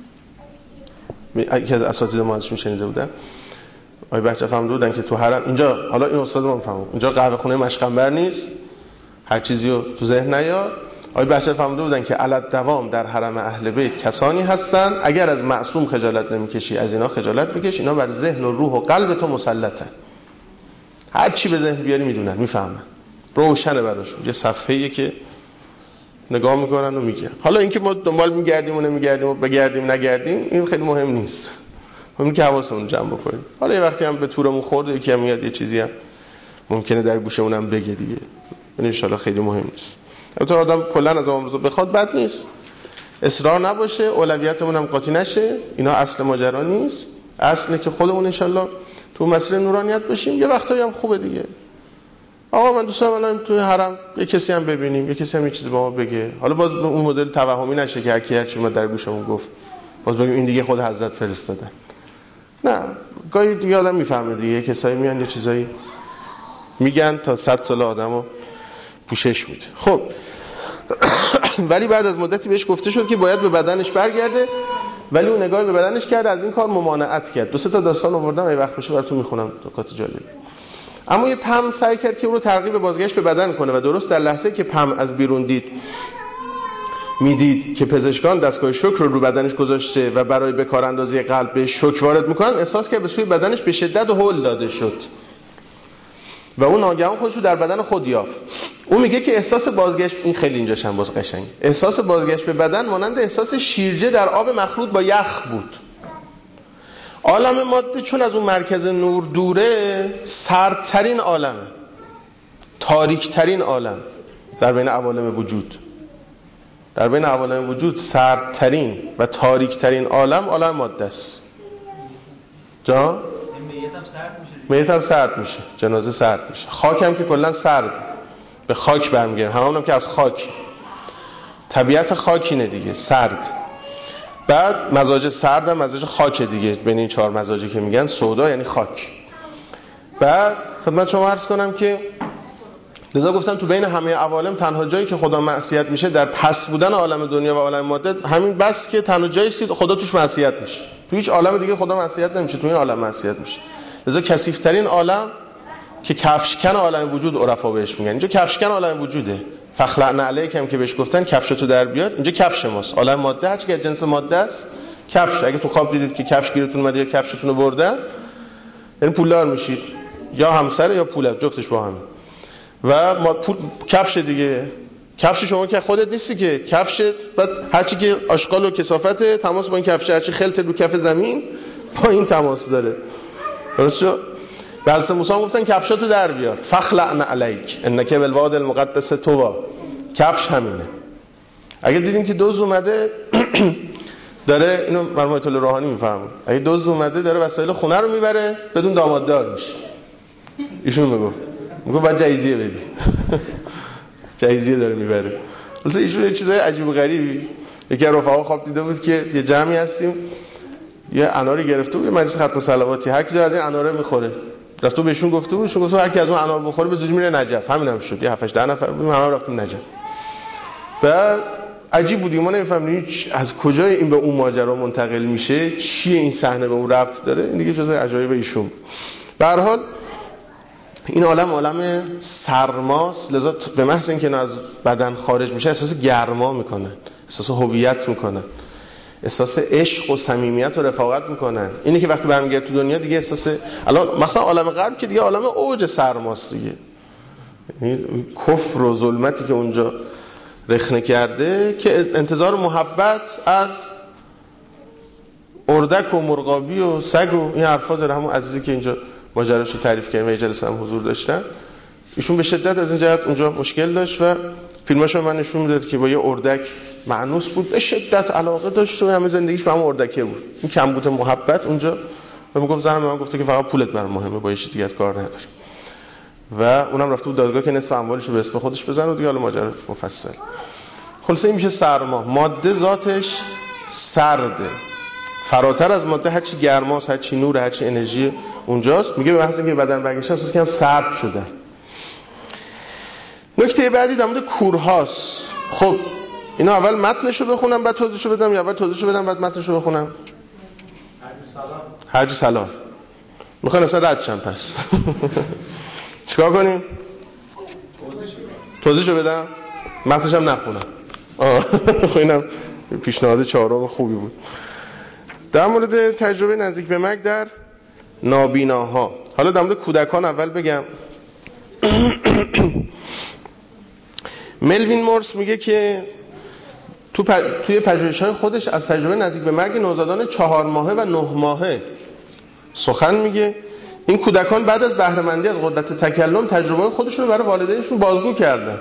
یکی از اساتید ما ازشون شنیده بودن، آقای بهجت فهمیده بودن که تو حرم اینجا، حالا این استاد ما میفهمه اینجا قهوه خونه مشقنبر نیست، هر چیزی رو تو ذهن نیار. آقای بهجت فهمیده بودن که علت دوام در حرم اهل بیت کسانی هستن اگر از معصوم خجالت نمیکشی از اینا خجالت بکش، اینا بر ذهن و روح و قلب تو مسلطن. هر چی به ذهن بیاری میدونن، میفهمن، روشنه براشون. یه صفحه‌ایه که نگاه میکنن و میگن. حالا اینکه ما دنبال میگردیم و نمیگردیم و بگردیم نگردیم این خیلی مهم نیست، مهم که حواسمون جمع بکنیم. حالا یه وقتی هم به تورمون خورد یکی هم میاد یه چیزی هم ممکنه در گوشمون هم بگه دیگه، این ان شاءالله خیلی مهم نیست. البته آدم کلا از امروز بخواد بد نیست، اصرار نباشه، اولویتمون هم قاطی نشه، اینا اصل ماجرا نیست. اصله که خودمون ان شاءالله تو مسیر نورانیت باشیم. یه وقتایی هم خوبه دیگه. آقا من دوست دارم الان توی حرم یه کسی هم ببینیم، یه کسی هم یه چیزی به ما بگه. حالا باز اون مدل توهمی نشه که هر کی هر چی اومد در گوشمون گفت باز بگیم این دیگه خود حضرت فرستادن. نه، گاهی دیگه آدم میفهمه دیگه، کسایی میان یه چیزایی میگن تا صد سال آدمو پوشش میده. خب ولی بعد از مدتی بهش گفته شد که باید به بدنش برگرده، ولی اون نگاه به بدنش کرد، از این کار ممانعت کرد. دو سه تا داستان آوردم، اگه وقت باشه براتون میخونم، نکات جالب. اما یه پم سعی کرد که او رو ترغیب بازگشت به بدن کنه و درست در لحظه که پم از بیرون دید میدید که پزشکان دستگاه شوک رو رو بدنش گذاشته و برای بکاراندازی قلب به شوک وارد میکنن، احساس کرد به سوی بدنش به شدت هول داده شد و اون ناگهان خودش رو در بدن خود یافت. اون میگه که احساس بازگشت، این خیلی اینجاش هم باز قشنگ، احساس بازگشت به بدن مانند احساس شیرجه در آب مخلوط با یخ بود. عالم ماده چون از اون مرکز نور دوره، سردترین عالمه، تاریکترین عالم در بین عوالم وجود. در بین عوالم وجود سردترین و تاریکترین عالم عالم ماده است. جا؟ میت هم سرد میشه. میت هم سرد میشه. جنازه سرد میشه. خاک هم که کلا سرد، به خاک برمیگردیم. همون هم که از خاک. طبیعت خاک اینه دیگه، سرد. بعد مزاج سرد هم مزاج خاک دیگه. بین این چهار مزاجی که میگن سودا یعنی خاک. بعد خدمت شما عرض کنم که لذا گفتم تو بین همه عوالم تنها جایی که خدا معصیت میشه در پس بودن عالم دنیا و عالم ماده، همین بس که تنها جایی است که خدا توش معصیت میشه. تو هیچ عالم دیگه خدا معصیت نمیشه، تو این عالم معصیت میشه. لذا کثیف‌ترین عالم که کفشکن عالم وجود عرفا بهش میگن. اینجا کفشکن عالم وجوده. فخلعنا علیک هم که بهش گفتن کفشتو در بیار، اینجا کفش ماست، عالم ماده هر چی که جنس ماده است کفش. اگه تو خواب دیدید که کفش گیرتون اومده یا کفشتون رو بردن، یعنی پولدار میشید، یا همسر یا پولت، جفتش با هم. و ما پول کفش دیگه، کفش شما که خودت نیستی که، کفشت بعد هر چی که آشغال و کثافت تماس با این کفش، هر چی خلط رو کف زمین با این تماس داره. درست شد؟ بعضی موسی گفتن کفشاتو در بیار، فخلعنا علیک انک بالواد المقدس طوی. کفش همینه. اگه دیدین که دزد اومده داره، اینو مرحوم آیت الله روحانی میفهمه، اگه دزد اومده داره وسایل خونه رو میبره بدون داماددار میشه، ایشون میگه میگه بعد جایزیه بدی. جایزیه داره میبره. مثلا ایشون یه چیزای عجیب و غریبی، یکی از رفقا خواب دیده بود که یه جمعی هستیم، یه اناری گرفته بود، یه مجلس ختم صلواتی، هر کی از این اناره میخوره، رفتو بهشون گفته بود، شون گفت هر کی از اون انار بخوره به زودی میره نجف. همینم هم شد، یه هفت هشت نفر بودیم، همه رفتیم نجف. بعد عجیب بود، ما نمیفهمیم از کجا این به اون ماجرا منتقل میشه، چیه این صحنه به اون ربط داره. این دیگه جزء عجایب ایشون. به هر حال این عالم عالم سرماست، لذا به محض اینکه اینا از بدن خارج میشه احساس گرما میکنن، احساس هویت میکنن، احساس عشق و صمیمیت و رفاقت میکنن. اینه که وقتی برمیگرده تو دنیا دیگه احساس، الان مثلا عالم غرب که دیگه عالم اوج سرماست دیگه، یعنی کفر و ظلمتی که اونجا رخنه کرده که انتظار محبت از اردک و مرغابی و سگ و این حرفا داره. همون عزیزی که اینجا ماجراش رو تعریف کردیم، مجلس هم حضور داشتن، ایشون به شدت از این جهت اونجا مشکل داشت و فیلماشو من نشون میداد که با یه اردک مأنوس بود، به شدت علاقه داشت و همه زندگیش به همون اردکه بود. این کمبود محبت اونجا و میگفت زنم من گفته که فقط پولت برام مهمه، با هیچ دیگه کار نداره. و اونم رفته بود دادگاه که نصف اموالش رو به اسم خودش بزنه و دیگه حالا ماجرا مفصل. خلاصه این میشه سرما. ماده ذاتش سرده، فراتر از ماده هرچی گرماست، هرچی نور، هرچی انرژی اونجاست. میگه به محض اینکه بدن برگشتن احساس کردم سرد شده. نکته بعدی در مورد کورهاست. خب اینا اول متنشو بخونم بعد توضیحشو بدم، یا اول توضیحشو بدم بعد متنشو بخونم؟ حج سلام. میخوان اصلا رد شم پس. چیکار کنیم؟ توضیحشو بدم؟ متنش هم نخونم. آه اینم پیشنهاد چهارم خوبی بود. در مورد تجربه نزدیک به مرگ در نابیناها. حالا در مورد کودکان اول بگم. ملوین مورس میگه که تو پ... توی پژوهش‌های خودش از تجربه نزدیک به مرگ نوزادان چهار ماهه و نه ماهه سخن میگه. این کودکان بعد از بهره‌مندی از قدرت تکلم تجربه خودشون رو برای والدینشون بازگو کردن.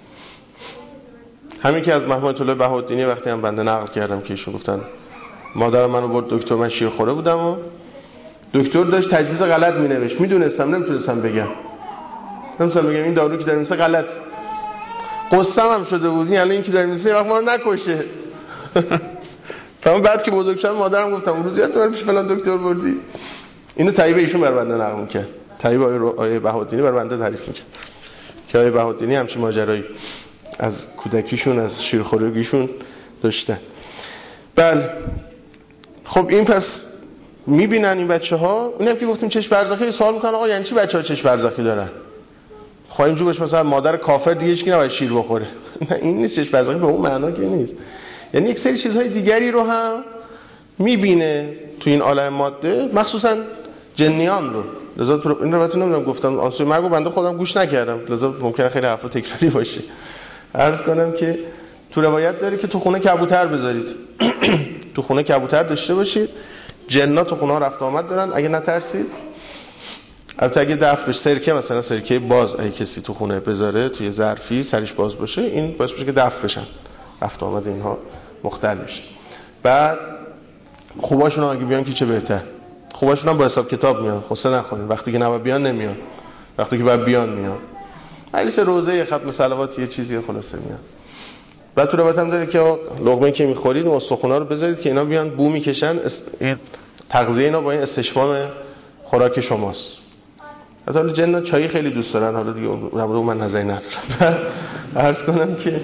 همین که از محمد آیت الله بهاءالدینی وقتی هم بنده نقل کردم که ایشون گفتن مادرم منو برد دکتر، من شیر خوره بودم و دکتر داشت تجویز غلط مینوشت، میدونستم نمیتونستم بگم نمیتونستم بگم این دارو که داره میسه غلط. قصه‌م هم شده بود، یعنی این که داره میسه وقت ما رو نکشه. تمام بعد که بزرگ شدم مادرم گفتم اون روز یادت پیش فلان دکتر بردی. اینو طیب ایشون بر بنده نقل می‌کرد، طیب آیه بهاءالدینی بر بنده تعریف می‌کرد که آیه بهاءالدینی همچین ماجرایی از کودکیشون از شیرخورگیشون داشتن. بله خب این پس میبینن این بچه‌ها، اینم که گفتیم چشم برزخی، سوال میکنن آقا یعنی چی بچه‌ها چشم برزخی دارن؟ خب اینجوری بشه مثلا مادر کافر دیگه هیچ کی نباید شیر بخوره. نه این نیست، چشم برزخی به اون معنا که نیست. یعنی یک سری چیزهای دیگری رو هم میبینه تو این عالم ماده، مخصوصا جنیان رو. لذا تو این رو بهتون نمیدونم گفتم آنسوی مرگو بنده خودم گوش نکردم، لذا ممکنه خیلی حرفا تکراری باشه. عرض کنم که تو روایت داره که تو خونه کبوتر بذارید. تو خونه کبوتر داشته باشید. جنات تو خونه ها رفت آمد دارن، اگه نترسید. البته اگه دفع بشه سرکه، مثلا سرکه باز اگه کسی تو خونه بذاره توی ظرفی سرش باز باشه، این باعث میشه که دفع بشن، رفت آمد اینها مختل میشه. بعد خوباشون هم اگه بیان که چه بهتر. خوباشون هم با حساب کتاب میان، خصوصا نخونین، وقتی که نباید بیان نمیان، وقتی که باید بیان میان. مجلس روزه ختم صلوات یه چیزی خلاصه میان. بعد تو روایت هم داره که لقمه‌ای که میخورید استخونا رو بذارید که اینا بیان بو میکشن، است... تغذیه اینا با این استشمام خوراک شماست. حالا جنات چای خیلی دوست دارن، حالا دیگه اون من نظری ندارم. عرض کنم که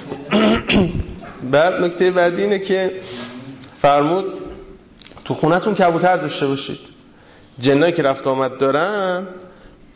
بعد نکته بعدی اینه که فرمود تو خونتون کبوتر داشته باشید. جنایی که رفت آمد دارن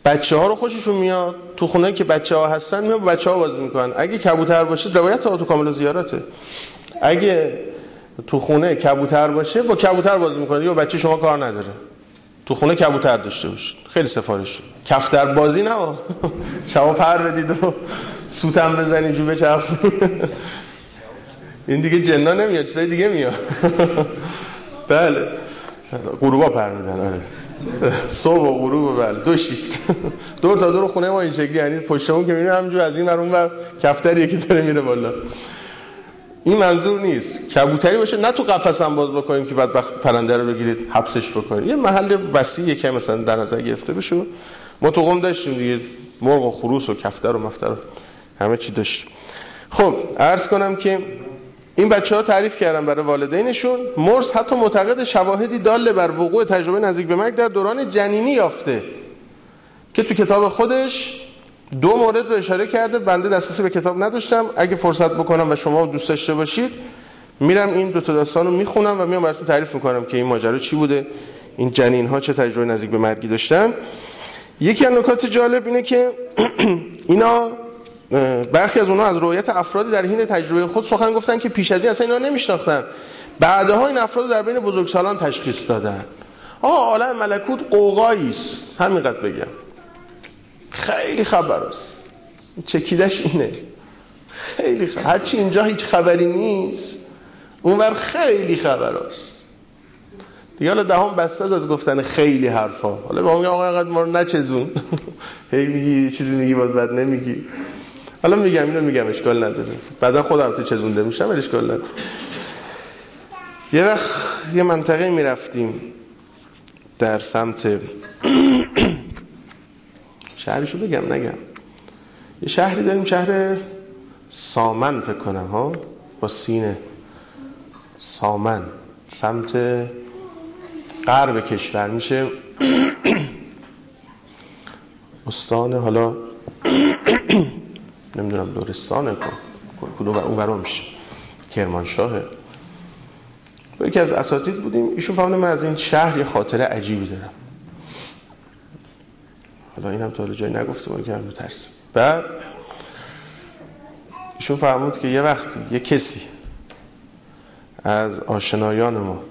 بچه‌ها رو خوششون میاد، تو خونه که بچه‌ها هستن میان با بچه‌ها بازی میکنن. اگه کبوتر باشه روایت تو کامل و زیارته، اگه تو خونه کبوتر باشه با کبوتر بازی میکنه، یا بچه شما کار نداره تو خونه کبوتر داشته باشه. خیلی سفارش کفتر بازی نه شما پر بدید و سوتم بزنید جو بچرخونید این دیگه جنا نمیاد، چیزای دیگه میاد. بله غروبا پر میدن، آره صبح و غروب، بله دو شیفت دور تا دور خونه ما این شکلی، یعنی پشتمون که میبینیم همینجور از این ور اون ور کفتر یکی داره میره بالا. این منظور نیست کبوتری باشه نه تو قفس هم باز بکنیم که بعد وقت پرنده رو بگیرید حبسش بکنید، یه محل وسیعی که مثلا در نظر گرفته بشه. ما تو قم داشتیم دیگه، مرغ و خروس و کفتر و مفتر و همه چی داشتیم. خب عرض کنم که این بچه‌ها تعریف کردن برای والدینشون، مرس حتی معتقد شواهدی داله بر وقوع تجربه نزدیک به مرگ در دوران جنینی یافته که تو کتاب خودش دو مورد رو اشاره کرده. بنده دسترسی به کتاب نداشتم، اگه فرصت بکنم و شما دوست داشته باشید میرم این دو تا داستان رو میخونم و میام براتون تعریف میکنم که این ماجرا چی بوده، این جنین ها چه تجربه نزدیک به مرگی داشتن. یکی از نکات جالب اینه که اینا برخی از اونها از رؤیت افرادی در حین تجربه خود سخن گفتن که پیش از این اصلا اینا نمیشناختن، بعدها این افراد در بین بزرگسالان تشخیص دادن. آقا عالم ملکوت قوقایی است، همینقدر بگم، خیلی خبر است، چکیدش اینه، خیلی خبر، هرچی اینجا هیچ خبری نیست اونور خیلی خبر است دیگه. حالا دهان بسته از گفتن خیلی حرفا، حالا با میگم آقا اینقدر ما رو نچزون هی میگی چیزی میگی باز بعد نمیگی. حالا میگم اینو میگم اشکال نداره، بعدا خودم تو چزونده میشم ولی اشکال نداره. یه وقت یه منطقه میرفتیم در سمت شهرشو بگم نگم، یه شهری داریم شهر سامن فکر کنم ها، با سینه، سامن سمت غرب کشور میشه، استان حالا نمیدونم لرستانه کدوم اون برام میشه، کرمانشاهه. با یکی از اساتید بودیم، ایشون فهمونه من از این شهر یه خاطره عجیبی دارم، حالا اینم تا حالا جایی نگفتم و که هم بترسیم. بعد ایشون فهمود که یه وقتی یه کسی از آشنایان ما،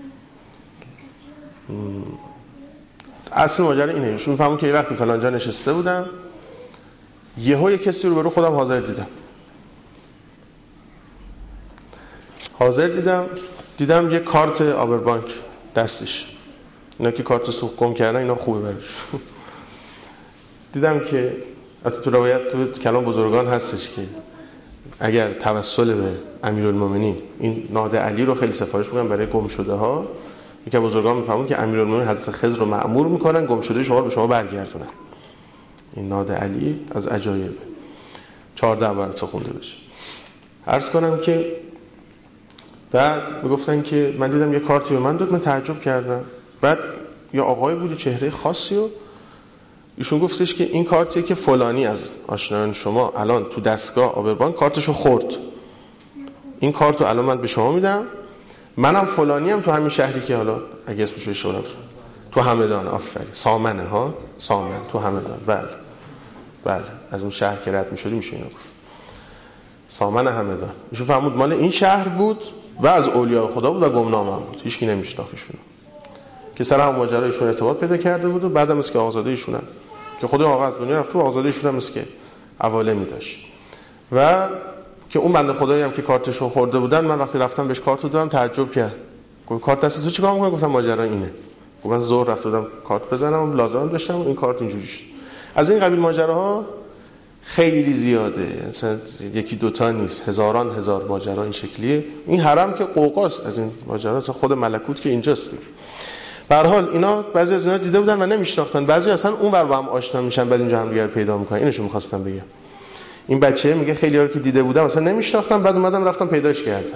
اصل ماجرا اینه، ایشون فهمود که یه وقتی فلان جا نشسته بودم، یهو یه کسی رو برو خودم حاضر دیدم حاضر دیدم دیدم یه کارت آبربانک دستش، اینا که کارت سوخت گم کردن اینا خوبه برش. دیدم که حتی تو روایت تو کلام بزرگان هستش که اگر توسل به امیرالمومنین، این ناده علی رو خیلی سفارش میکنن برای گم شده ها، یکی از بزرگان میفهمون که امیرالمومنین حضرت خضر رو مأمور میکنن گم شده شما رو به شما برگردونن. این ناده علی از عجایب چهارده عبارت خونده بشه. عرض کنم که بعد میگفتن که من دیدم یه کارتی به من داد، من تعجب کردم. بعد یا آقای بود چهره خاصی و ایشون گفتش که این کارتیه که فلانی از آشنایان شما الان تو دستگاه آبربانک کارتشو خورد، این کارتو الان من به شما میدم، منم فلانی هم تو همین شهری که حالا اگه اسمشو اشاره تو همدان، آفرین سامنه ها، سامن تو همدان، بله بله از اون شهر که رد میشدی میشه اینو گفت، سامن همدان. ایشون فهمود مال این شهر بود و از اولیاء خدا بود و گمنام هم بود، هیچ کی نمیشناختشون، که سر هم ماجرا ایشون ارتباط پیدا کرده بود و بعدم است که آزاده ایشونن که خود آقا از دنیا رفت و آزاده ایشون هم است که عوالمی داشت. و که اون بنده خدایی هم که کارتشو خورده بودن، من وقتی رفتم بهش کارتو دادم تعجب کرد، گفت کارت دست تو چیکار می‌کنی؟ گفتم ماجرا اینه. گفت من ظهر رفتم کارت بزنم لازم داشتم این کارت اینجوری شد. از این قبیل ماجراها خیلی زیاده، مثلا یکی دوتا نیست، هزاران هزار ماجرا این شکلیه. این حرم که قوقاست از این ماجرا، اصلا خود ملکوت که اینجاست. به هر حال اینا بعضی از اینا دیده بودن و نمیشناختن، بعضی اصلا اون ور با هم آشنا میشن بعد اینجا هم دیگه پیدا میکنن. اینو می‌خواستم بگم. این بچه میگه خیلی‌ها رو که دیده بودم اصلا نمیشناختم، بعد اومدم رفتم پیداش کردم.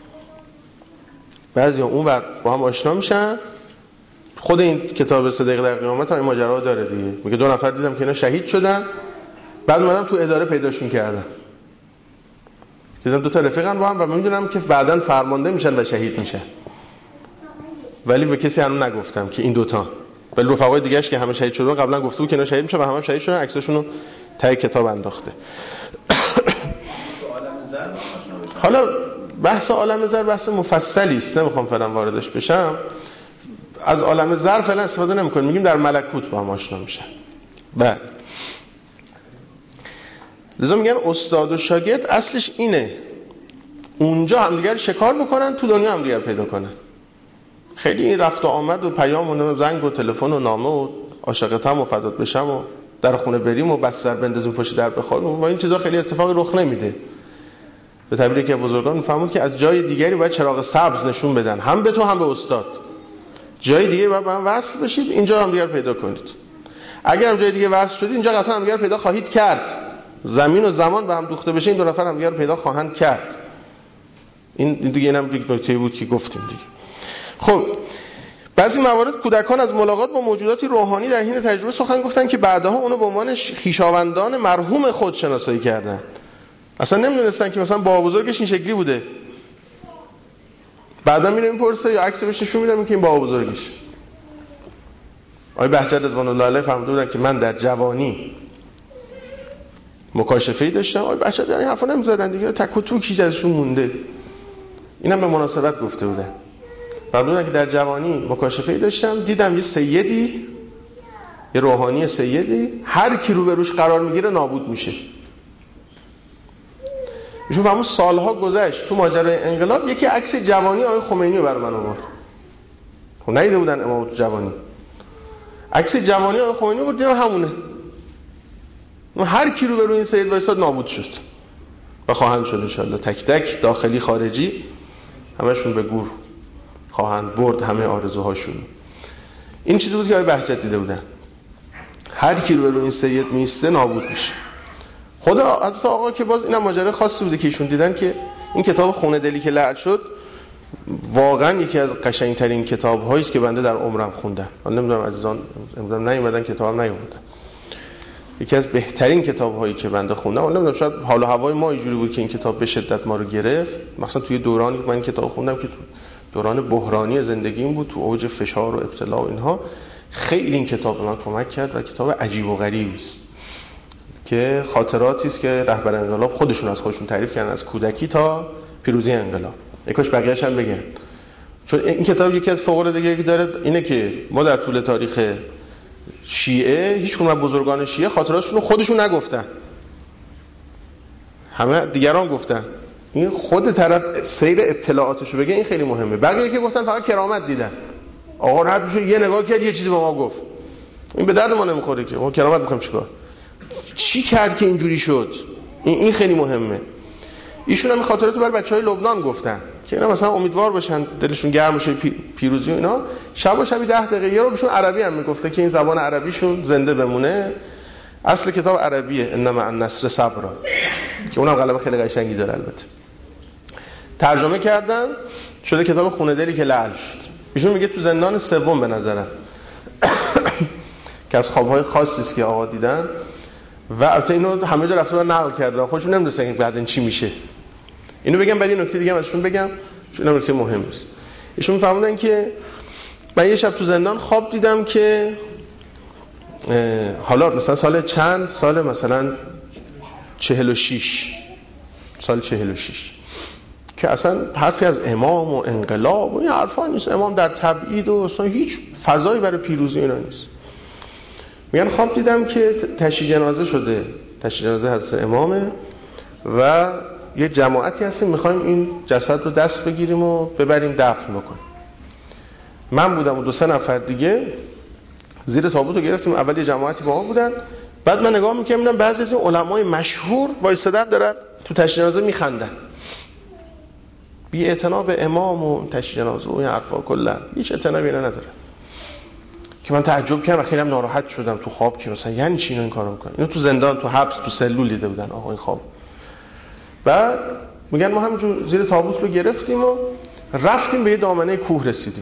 بعضیا اون ور با هم آشنا میشن. خود این کتاب صدیق در قیامت هم این ماجرا داره دیگه، میگه دو نفر دیدم که اینا شهید شدن، بعد اومدم تو اداره پیداشون کردم، دیدم دو تا رفیقن با هم و میدونم که بعداً فرمانده میشن و شهید میشن، ولی به کسی هنوز نگفتم که این دوتا ولی رفقای دیگه‌اش که همه شهید شدن قبلا گفته بود که اینا شهید میشه و همه شهید شدن، عکساشون رو ته کتاب انداخته. حالا بحث عالم زر بحث مفصلی است، نمیخوام فعلا واردش بشم. از عالم زر فعلا استفاده نمی‌کنیم، میگیم در ملکوت با هم آشنا میشن. بعد لذا میگن استاد و شاگرد اصلش اینه، اونجا همدیگر شکار بکنن، تو دنیا همدیگر پیدا کنن. خیلی این رفت و آمد و پیام و زنگ و تلفن و نامه و عاشقتم و فدات بشم و در خونه بریم و بستر بندازیم پشت در بخوابیم و این چیزا خیلی اتفاقی رخ نمیده. به تعبیری که بزرگان میفهمون که از جای دیگری باید چراغ سبز نشون بدن، هم به تو هم به استاد. جای دیگه باید با هم وصل بشید، اینجا هم دیگر پیدا کنید. اگر هم جای دیگه وصل شدید، اینجا قطعا هم دیگر پیدا خواهید کرد. زمین و زمان به هم دوخته بشه، این دو نفر هم دیگر پیدا خواهند کرد. این دیگه اینم یک نکته بود که گفتیم دیگه. خب بعضی موارد کودکان از ملاقات با موجوداتی روحانی در حین تجربه سخن گفتن که بعدها اونو به عنوان خویشاوندان مرحوم خود شناسایی کردن. اصلا نمیدونستن که مثلا بابا بزرگش این شکلی بوده. بعدا میره میپرسه یا عکس بهش نشون میدم که این بابا بزرگش. آقای بهجت رضوان الله علیه فرموده بودن که من در جوانی مکاشفه‌ای داشتم. آقای بهجت این حرفا نمیزدن دیگه، تک و توکی ازشون مونده. اینم به مناسبت گفته بودن. فرمودن که در جوانی مکاشفه‌ای داشتم، دیدم یه سیدی، یه روحانی سیدی، هر کی رو به روش قرار میگیره نابود میشه. ایشون فرمود سالها گذشت، تو ماجرای انقلاب یکی عکس جوانی آقای خمینی رو برای من آورد. خب ندیده بودن امام تو جوانی. عکس جوانی آقای خمینی بود، دیدم همونه. هر کی رو به روی این سید وایساد نابود شد. و خواهند شد ان شاء الله، تک تک داخلی خارجی همشون به گور خواهند برد همه آرزوهاشون. این چیزی بود که آقای بهجت دیده بودن. هر کی رو به روی این سید میسته نابود میشه. خدا از آقا که باز اینم ماجرا خاصی بوده که ایشون دیدن که این کتاب خونه دلی که لعل شد واقعا یکی از قشنگترین کتاب‌هایی است که بنده در عمرم خوندم. من نمیدونم عزیزان امروز نیومدن کتاب نیومدن. یکی از بهترین کتاب‌هایی که بنده خوندم. من نمیدونم شاید حال و هوای ما اینجوری بود که این کتاب به شدت ما رو گرفت. مثلا توی دورانی که من این کتاب خوندم که تو دوران بحرانی زندگیم بود، تو اوج فشار و ابتلا و اینها، خیلی این کتاب به من کمک کرد و کتاب عجیب و غریبی است که خاطراتی است که رهبر انقلاب خودشون از خودشون تعریف کردن، از کودکی تا پیروزی انقلاب. یکاش بقیه‌اش هم بگن، چون این کتاب یکی از فوق‌العاده‌ای که داره اینه که ما در طول تاریخ شیعه هیچ کدوم از بزرگان شیعه خاطراتشون رو خودشون نگفتن، همه دیگران گفتن. این خود طرف سیر اطلاعاتشو بگه، این خیلی مهمه. بقیه که گفتن فقط کرامت دیدن، آقا راحت میشه یه نگاه کرد یه چیزی به ما گفت، این به درد ما نمیخوره که ما کرامت میخوایم چیکار، چی کرد که اینجوری شد. این این خیلی مهمه. ایشون هم خاطراتو برای بچهای لبنان گفتن که اینا مثلا امیدوار باشن، دلشون گرم بشه پیروزی و اینا. شب و شبی ده دقیقه یه رو بهشون عربی هم میگفته که این زبان عربیشون زنده بمونه. اصل کتاب عربیه، انما النصر صبرا، که اونم قلم خیلی قشنگی داره. البته ترجمه کردن شده کتاب خونه دلی که لعل شد. ایشون میگه تو زندان سوم به نظرم که از خوابهای خاصی است که آقا دیدن و البته اینو همه جا رفته و نقل کردن، خودشون نمی‌دونن که بعداً چی میشه. اینو بگم بعد این نکته دیگه هم ازشون بگم چون این نکته مهمه است. ایشون فهمیدن که من یه شب تو زندان خواب دیدم که حالا مثلا سال چند سال مثلا چهل و شش سال چهل و شش که اصلا حرفی از امام و انقلاب و این حرفا نیست، امام در تبعید و اصلا هیچ فضایی برای پیروزی اینا نیست. میگن خواب دیدم که تشییع جنازه شده، تشییع جنازه حضرت امامه و یه جماعتی هستیم میخوایم این جسد رو دست بگیریم و ببریم دفن بکنیم. من بودم و دو سه نفر دیگه زیر تابوت رو گرفتیم. اول یه جماعتی با ما بودن، بعد من نگاه میکنم میبینم بعضی از این علمای مشهور وایسادن دارن تو تشییع جنازه میخندن، بی اعتنا به امام و تشییع جنازه و این حرفا کلا هیچ اعتنایی اینا نداره. که من تعجب کردم و خیلی هم ناراحت شدم تو خواب که مثلا یعنی چی اینا این کارو میکنن. اینو تو زندان تو حبس تو سلول دیده بودن آقا این خواب. بعد میگن ما همونجور زیر تابوت رو گرفتیم و رفتیم به یه دامنه کوه رسیدیم.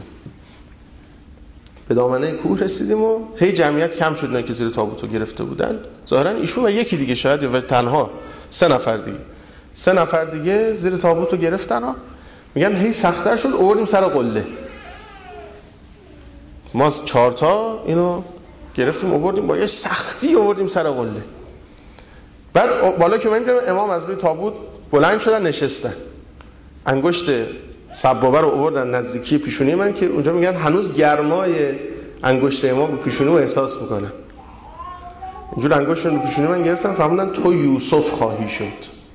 به دامنه کوه رسیدیم و هی جمعیت کم شد، نه که زیر تابوت رو گرفته بودن ظاهرا ایشون و یکی دیگه شاید یا تنها سه نفر دیگه سه نفر دیگه زیر تابوت رو گرفتن و میگن هی سخت‌تر شد، آوردیم سر قله. ما چهار تا اینو گرفتیم آوردیم با یه سختی آوردیم سر قله. بعد بالا که من دیدم امام از روی تابوت بلند شدن نشستن، انگشت سبابه رو آوردن نزدیکی پیشونی من که اونجا میگن هنوز گرمای انگشت امام رو پیشونی رو احساس میکنن. اینجور انگشت رو پیشونی من گرفتن، فهمیدن تو یوسف خواهی شد،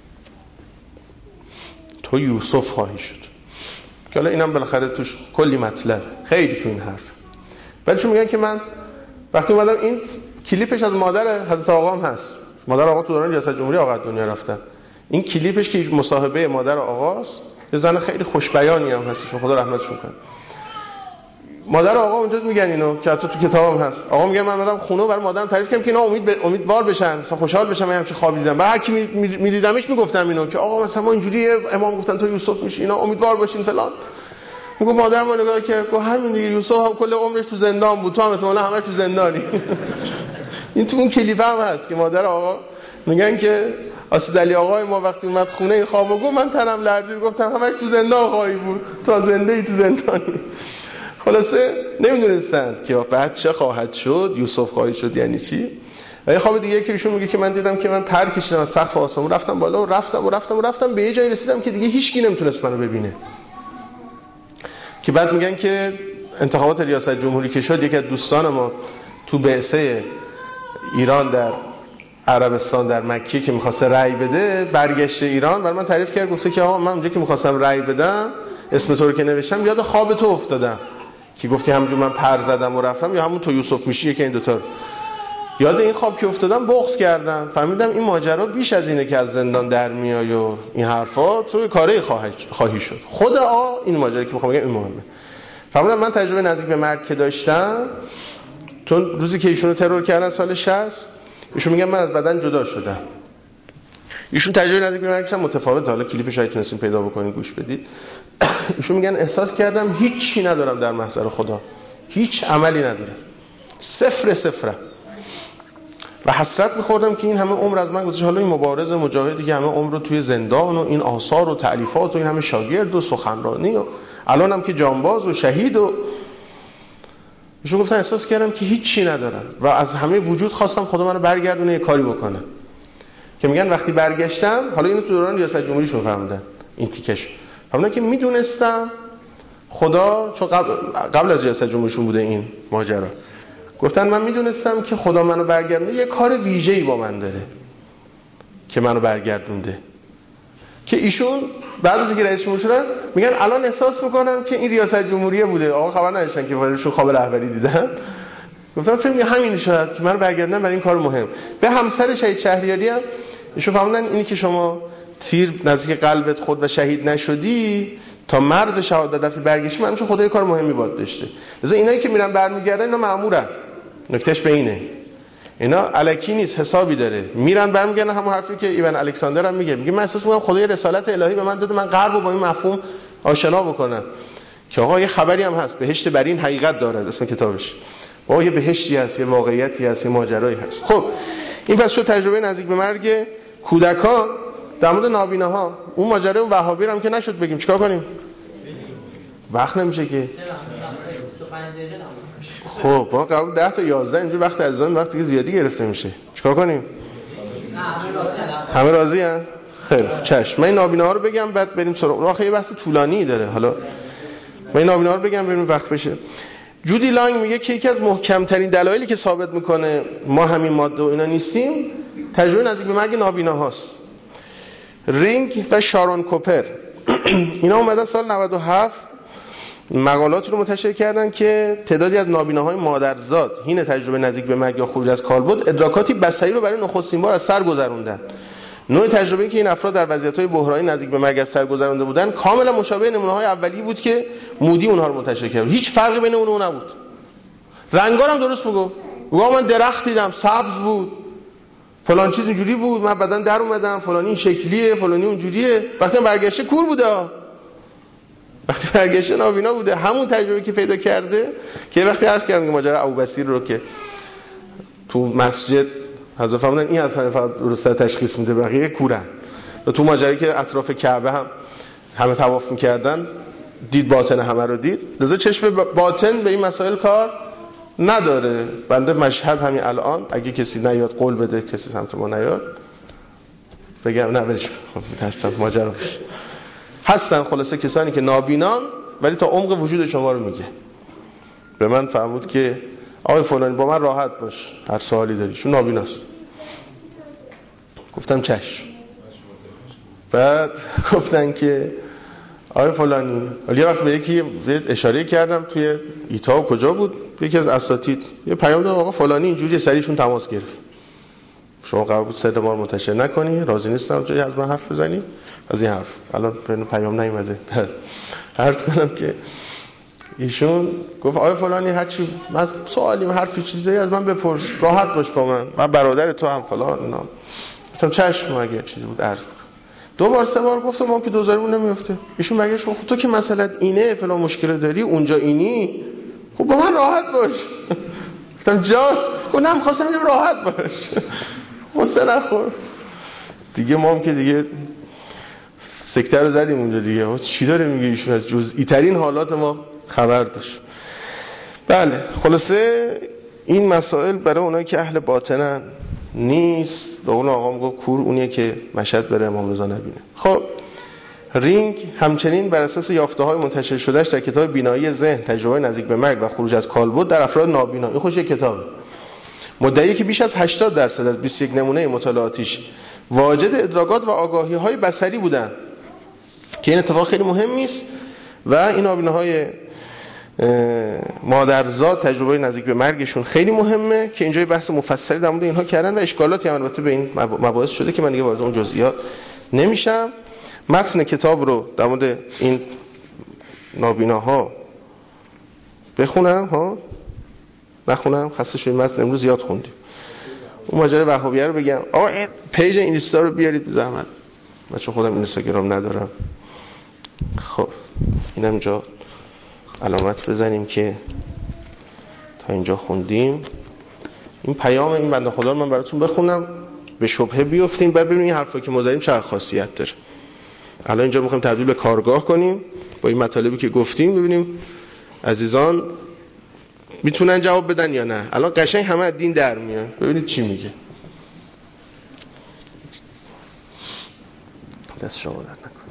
تو یوسف خواهی شد. که حالا اینم بالاخره توش کلی مطلب خیلی تو این حرف. ولی چون میگن که من وقتی اومدم این کلیپش از مادر حضرت آقا هم هست، مادر آقا تو دوران ریاست جمهوری آقا دنیا رفتن، این کلیپش که مصاحبه مادر آقاست، یه زن خیلی خوش بیانی هم هستش، خدا رحمتش کنه. مادر آقا اونجا میگن اینو که حتی تو کتابم هست، آقا میگه من اومدم خونه برای مادرم تعریف کردم که اینا امید ب... امیدوار بشن، مثلا خوشحال بشن من همچین خوابی دیدم. بعد هر کی میدیدمش میگفتم اینو که آقا مثلا ما اینجوری امام گفتن تو یوسف میشی، اینا امیدوار باشین فلان. میگه مادرم رو نگاه کرد گفت همین دیگه، یوسف هم کل عمرش تو زندان بود، تو هم احتمالاً همش تو زندانی. این تو اون کلیپ هم هست که مادر آقا میگن که اسد علی آقای ما وقتی اومد خونه خوابو گفت من تنم لرزید، گفتم همش تو زندان خواهی بود، تا زنده ای تو زندانی. خلاصه نمیدونستند که بعد چه خواهد شد، یوسف خواهد شد یعنی چی. و یه خواب دیگه که ایشون میگه که من دیدم که من پر کشیدم از سقف آسمون، رفتم بالا و رفتم و رفتم و رفتم به یه جایی رسیدم که دیگه هیچ کی نمیتونست منو ببینه. که بعد میگن که انتخابات ریاست جمهوری که شد، یکی از دوستان ما تو بعثه ایران در عربستان در مکه که می‌خواسته رأی بده، برگشت ایران برای من تعریف کرد، گفته که آقا من اونجا که می‌خواستم رأی بدم اسم تو رو که نوشتم یاد خواب تو افتادم که گفتی همونجور من پر زدم و رفتم، یا همون تو یوسف میشی که این دوتا رو. یاد این خواب که افتادم بغض کردم، فهمیدم این ماجرا بیش از اینه که از زندان در میای و این حرفا، تو کاری خواهی خواهی شد. خدا این ماجرا که میخوام بگم این مهمه. فهمیدم من تجربه نزدیک به مرگ که داشتم، چون روزی که ایشونو ترور کردن سال شصت، ایشون میگن من از بدن جدا شدم. ایشون تجربه نزدیک به مرگش متفاوته، حالا کلیپش شاید تونستین پیدا بکنین گوش بدید. ایشون میگن احساس کردم هیچی ندارم در محضر خدا، هیچ عملی ندارم، صفر صفر، و حسرت می‌خوردم که این همه عمر از من گذشت. حالا این مبارز مجاهدی که همه عمر رو توی زندان و این آثار و تألیفات و این همه شاگرد و سخنرانی و الانم که جانباز و شهید و ایشون گفتن احساس کردم که هیچی ندارم و از همه وجود خواستم خدا منو برگردونه یه کاری بکنه. که میگن وقتی برگشتم، حالا اینو تو دوران ریاست جمهوریشون فهمیدن این تیکش، فهمیدن که میدونستم خدا، چون قبل, قبل از ریاست جمهوریشون بوده این ماجرا، گفتن من میدونستم که خدا منو برگردونه یه کار ویژه‌ای با من داره که منو برگردونده. که ایشون بعد از اینکه رئیس جمهور شدن میگن الان احساس میکنم که این ریاست جمهوریه بوده، آقا خبر نداشتن که وارشون خواب رهبری دیدن. گفتم فکر می‌کنم همین شاید که منو برگردونن برای این کار مهم. به همسر شهید شهریاری هم ایشون فهمیدن اینی که شما تیر نزدیک قلبت خود و شهید نشدی تا مرز شهادت رفتی برگشتی، من چون خدای کار مهمی باد داشته. لذا اینایی که میرن برمیگردن اینا مأمورن، نکتهش به اینه، اینا الکی نیست، حسابی داره، میرن برمیگردن. همون حرفی که ایون الکساندر هم میگه، میگه من احساس می‌کنم خدای رسالت الهی به من داده من غرب رو با این مفهوم آشنا بکنم که آقا یه خبری هم هست، بهشت بر این حقیقت دارد، اسم کتابش، آقا یه بهشتی هست، یه واقعیتی هست، یه ماجرایی هست. خب این پس شد تجربه نزدیک به مرگ کودکان. در مورد نابیناها اون ماجرا اون وهابی هم که نشد بگیم، چیکار کنیم؟ وقت نمیشه که. خب ما قبل ده تا یازده اینجور وقت عزیزان وقتی که زیادی گرفته میشه، چیکار کنیم؟ همه راضی ان؟ خیلی چشم. من این نابیناها رو بگم بعد بریم سراغ. آخه یه بحث طولانی داره. حالا من این نابیناها رو بگم بریم وقت بشه. جودی لانگ میگه که یکی از محکم‌ترین دلایلی که ثابت میکنه ما همین ماده و اینا نیستیم، تجربه نزدیک به مرگ نابیناهاست. رینگ و شارون کوپر اینا اومدن سال نود و هفت مقالات رو منتشر کردن که تعدادی از نابیناهای مادرزاد حین تجربه نزدیک به مرگ یا خروج از کالبد ادراکاتی بصری رو برای نخستین بار از سر گذروندن. نوع تجربه‌ای که این افراد در وضعیت‌های بحرانی نزدیک به مرگ از سر گذرونده بودن کاملا مشابه نمونه‌های اولیه بود که مودی اونها رو منتشر کرد. هیچ فرقی بین اون و اون نبود. رنگا هم درست میگفت. میگم من درخت دیدم سبز بود، فلان چیز اینجوری بود، من بعدن در اومدم فلانی این شکلیه، فلانی اونجوریه. وقتی برگشته کور بوده، وقتی برگشته نابینا بوده. همون تجربه که پیدا کرده که وقتی عرض کردم که ماجرا ابوبصیر رو که تو مسجد حضرت فرمودن این اصلا فقط درست تشخیص میده، بقیه کورن. و تو ماجرایی که اطراف کعبه هم همه طواف میکردن دید باطن همه رو دید، لذا چشم باطن به این مسائل کار نداره. بنده مشهد همین الان اگه کسی نیاد قول بده، کسی سمت ما نیاد، بگم نه ولش کن، میترسم ماجرا بشه. هستن خلاصه کسانی که نابینان ولی تا عمق وجود شما رو میگه. به من فرمود که آقای فلانی با من راحت باش، هر سوالی داری، چون نابیناست. گفتم چشم. بعد گفتن که آقای فلانی، یه وقت به یکی اشاره کردم توی ایتا و کجا بود، یکی از اساتید یه پیام داد آقا فلانی اینجوری، سریشون تماس گرفت. شما قرار بود سر ما رو منتشر نکنی، راضی نیستم جایی از من حرف بزنی. از این حرف الان پیام نیومده. عرض کنم که ایشون گفت آقای فلانی هر چی از سوالی حرفی چیزی از من بپرس، راحت باش با من، من برادر تو هم فلان اینا. گفتم چشم، اگه چیزی بود عرض کن. دو بار سه بار گفتم ما که دوزارمون نمیفته. ایشون مگه خب تو که مسئلت اینه، فلان مشکل داری، اونجا اینی، خب با من راحت باش. گفتم جان، گفتم خواستم بگم راحت باش. قصه نخور. دیگه ما هم که دیگه سکته رو زدیم اونجا دیگه. چی داره میگه ایشون؟ از جزئی ترین حالات ما خبر داشت. بله، خلاصه این مسائل برای اونایی که اهل باطنن نیست. به اون آقا میگه کور اونیه که مشهد بره امام رضا نبینه. خب رینگ همچنین بر اساس یافته‌های منتشر شدهش در کتاب بینایی ذهن، تجربه نزدیک به مرگ و خروج از کالبد در افراد نابینا، این خوش یک کتابه، مدعی که بیش از هشتاد درصد از بیست و یک نمونه مطالعاتیش واجد ادراکات و آگاهی‌های بصری بودن که این اتفاق خیلی مهمی است و این نابیناهای مادرزاد تجربه نزدیک به مرگشون خیلی مهمه که اینجا بحث مفصلی در مورد اینها کردن و اشکالاتی هم البته به این مباحث شده که من دیگه وارد اون جزئیات نمیشم. متن کتاب رو در مورد این نابیناها بخونم ها نخونم خسته شدیم، متن امروز زیاد خوندیم. اون ماجرای وهابیه رو بگم. آقا این پیج اینستا رو بیارید به زحمت، من چون خودم اینستاگرام ندارم. خب اینم اینجا علامت بزنیم که تا اینجا خوندیم. این پیام این بنده خدا رو من براتون بخونم، به شبهه بیافتیم، بعد ببینیم این حرفا که ما زدیم چه خاصیت داره. الان اینجا میخوایم تبدیل به کارگاه کنیم با این مطالبی که گفتیم، ببینیم عزیزان میتونن جواب بدن یا نه. الان قشنگ همه از دین در میاد، ببینید چی میگه. دست شما در نکن.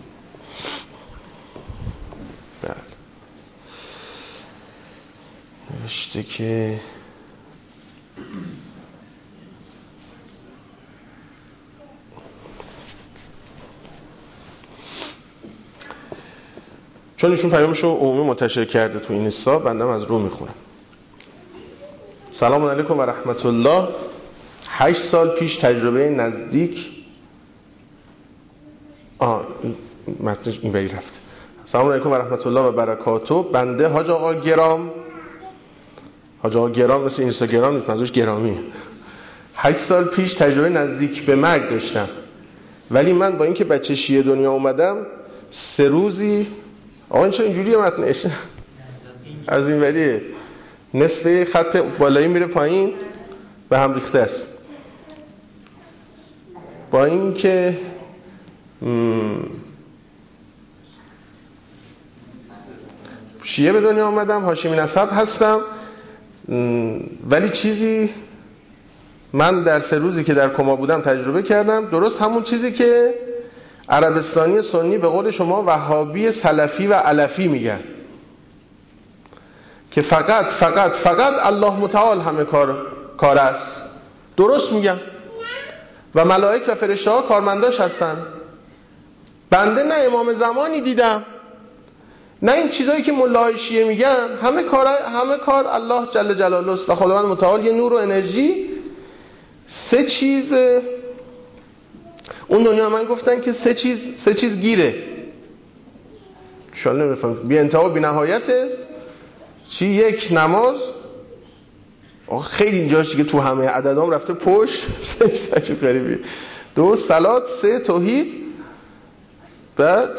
بله، نوشته که چون ایشون پیامشو عمومی منتشر کرده تو اینستا، بندم از رو میخونم. سلام علیکم و رحمت الله. هشت سال پیش تجربه نزدیک آه متنش این بری رفت. سلام علیکم و رحمت الله و برکاته. بنده حاج آقا گرام، حاج آقا گرام مثل اینستاگرام نیست، منظورش گرامیه. هشت سال پیش تجربه نزدیک به مرگ داشتم، ولی من با اینکه بچه شیعه دنیا اومدم سه روزی آقا این چرا اینجوریه متنش؟ از این وریه، نصف خط بالایی میره پایین به هم ریخته است. با اینکه شیعه به دنیا آمدم، هاشمی نسب هستم، ولی چیزی من در سه روزی که در کما بودم تجربه کردم، درست همون چیزی که عربستانی سنی به قول شما وهابی سلفی و علفی میگن که فقط فقط فقط الله متعال همه کار کار است. درست میگم و ملائک و فرشته ها کارمنداش هستن. بنده نه امام زمانی دیدم نه این چیزایی که ملاهای شیعه میگن. همه کار همه کار الله جل جلاله است و خداوند متعال یه نور و انرژی. سه چیز اون دنیا من گفتن که سه چیز سه چیز گیره، شاید نمیفهم، بی انتها و بی نهایت است. چی؟ یک، نماز. آخه خیلی اینجاش دیگه تو همه عددام رفته پشت. سه چیز غریبی. دو، صلات. سه، توحید. بعد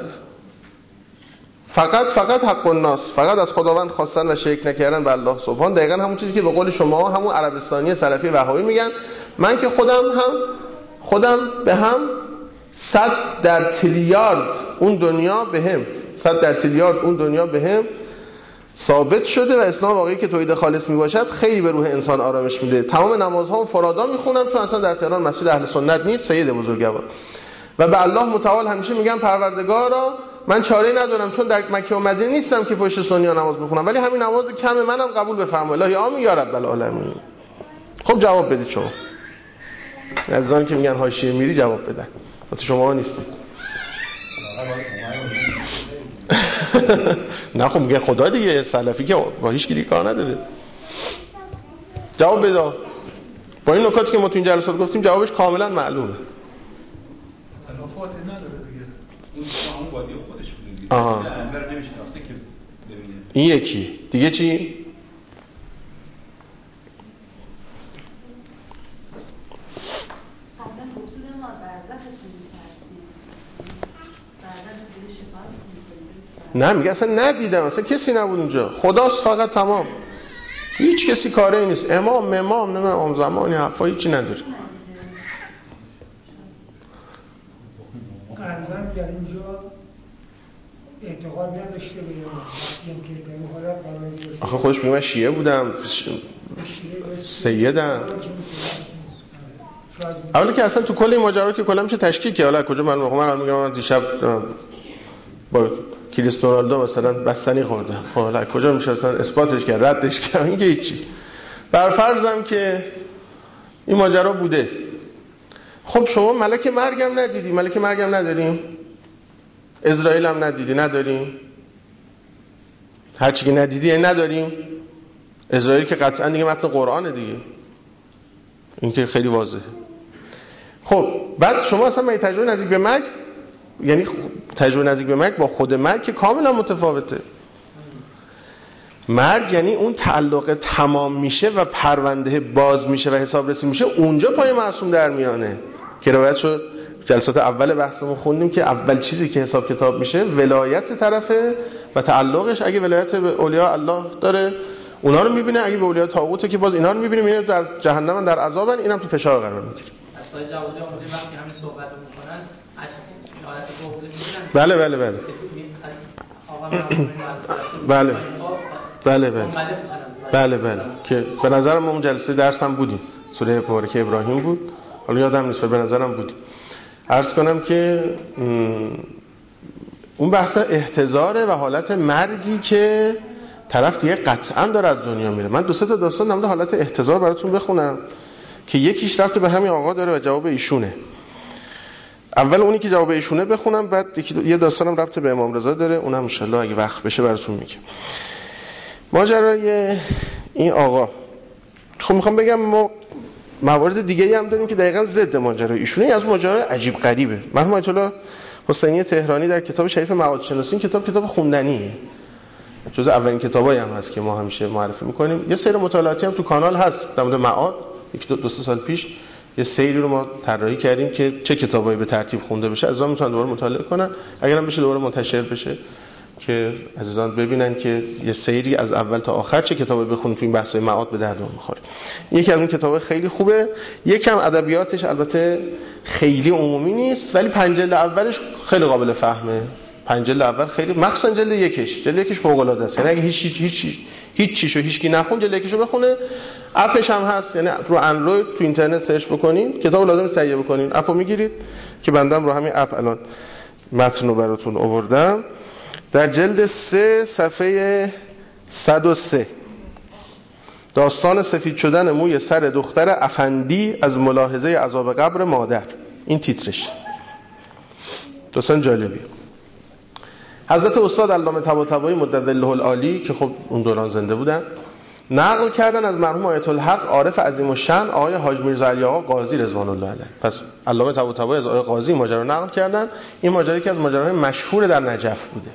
فقط فقط حق الناس، فقط از خداوند خواستن و شرک نکردن به الله سبحان. دقیقاً همون چیزی که به قول شما همون عربستانی سلفی وهابی میگن. من که خودم هم خودم به هم صد در تریلیارد اون دنیا به هم صد در تریلیارد اون دنیا به هم ثابت شده و اسلام واقعی که توحید خالص میباشد خیلی به روح انسان آرامش میده. تمام نمازها فرادا میخونم چون اصلا در تهران مسجد اهل سنت نیست، سید بزرگوار، و به الله متعال همیشه میگم پروردگارا من چاره‌ای ندارم چون در مکه و مدینه نیستم که پشت سنی‌ها نماز بخونم، ولی همین نماز کم منم قبول بفرما. الهی آمین یا رب العالمین. خب جواب بدید شما. عزیزانی که میگن حاشیه میری جواب بدن. واسه شما نیستید. نه خب میگه خدا دیگه، سلفی که با هیچ کی کار نداره. جواب بده. با این نکاتی که ما تو این جلسات گفتیم جوابش کاملا معلومه. خلافات نداره دیگه. اون همون وادی خودش بوده دیگه. آها. انبر نمیشناخته که ببینه. این یکی. دیگه چی؟ نه میگه اصلا ندیدم، اصلا کسی نبود اونجا، خداست فقط، تمام. هیچ کسی کاری نیست، امام امام نه امام زمانی حرفا هیچی نداره. قلباً در اینجا اعتقاد نداشته به این که در این حالت قرار گرفته. آخه خودش میگه من شیعه بودم، سیدم. اولی که اصلا تو کل این ماجرا که کلا میشه تشکیک که حالا کجا من من میگم من دیشب با کریستیانو رونالدو مثلا بستنی خوردم، حالا کجا میشه اصلا اثباتش کرد، ردش کرد؟ اینکه هیچی. بر فرضم که این ماجرا بوده، خب شما ملک مرگم ندیدی؟ ملک مرگم نداریم؟ اسرائیل هم ندیدی؟ نداریم. هر چی که ندیدی نداریم. اسرائیل که قطعا دیگه متن قرآنه دیگه، این که خیلی واضحه. خب بعد شما اصلا می تجربه نزدیک به مرگ، یعنی تجربه نزدیک به مرگ با خود مرگ که کاملا متفاوته. مرگ یعنی اون تعلق تمام میشه و پرونده باز میشه و حساب رسی میشه، اونجا پای معصوم در میانه که روایت شد جلسات اول بحثمون خوندیم که اول چیزی که حساب کتاب میشه ولایت طرفه و تعلقش. اگه ولایت به اولیاء الله داره اونا رو میبینه، اگه به اولیاء طاغوته که باز اینا رو میبینه، میبینه در جهنم در عذابن، اینم تو فشار قرار میگیره. اصلا جوادی آموزه وقتی همین صحبت رو میکنن حالت بغض میگیرن. بله بله بله بله بله بله بله بله که به نظرم ما اون جلسه درس هم بودیم، سوره مبارکه ابراهیم بود، حالا یادم نیست به نظرم بودیم. عرض کنم که اون بحث احتضاره و حالت مرگی که طرف دیگه قطعا داره از دنیا میره. من دو سه تا داستان نموده حالت احتضار براتون بخونم که یکیش رفته به همین آقا داره و جواب ایشونه. اول اونی که جواب ایشونه بخونم، بعد یه داستانم ربط به امام رضا داره، اونم ان شاء الله اگه وقت بشه براتون میگم. ماجرای این آقا، خب میخوام بگم ما موارد دیگه‌ای هم داریم که دقیقاً ضد ماجرای ایشونه. از ماجرای عجیب غریبه. مرحوم آیت الله حسینی تهرانی در کتاب شریف معاد شناسی، این کتاب کتاب خوندنیه، جزء اولین کتابایی هم هست که ما همیشه معرفی میکنیم. یه سری مطالعاتی هم تو کانال هست در مورد معاد، یک دو, دو سه سال پیش یه سری رو ما طراحی کردیم که چه کتابایی به ترتیب خونده بشه، عزیزان میتونن دوباره مطالعه کنن، اگرم بشه دوباره منتشر بشه که عزیزان ببینن که یه سری از اول تا آخر چه کتابی بخونیم تو این بحث‌های معاد به دردمون می‌خوره. یکی از اون کتاب‌ها خیلی خوبه، یکم ادبیاتش البته خیلی عمومی نیست ولی پنج جلد اولش خیلی قابل فهمه. پنج جلد اول خیلی، مخصوصا جلد یکش، جلد یکش فوق‌العاده است. یعنی اگه هیچ هیچ هیچ هیچ چیشو هیچکی نخون جلد یکشو بخونه. اپش هم هست، یعنی رو اندروید تو اینترنت سرچ بکنین کتاب لازم تهیه بکنین، اپو میگیرید که بندم رو همین اپ الان متن رو براتون آوردم. در جلد سه صفحه صد و سه داستان سفید شدن موی سر دختر افندی از ملاحظه عذاب قبر مادر، این تیترش. داستان جالبی. حضرت استاد علامه طباطبایی مدظله العالی که خب اون دوران زنده بودن، نقل کردن از مرحوم آیت الحق عارف عظیم الشأن آقای حاج میرزا علی آقا قاضی رضوان الله علیه. پس علامه طباطبایی از آقای قاضی ماجرا نقل کردن. این ماجرا که از ماجراهای مشهور در نجف بوده.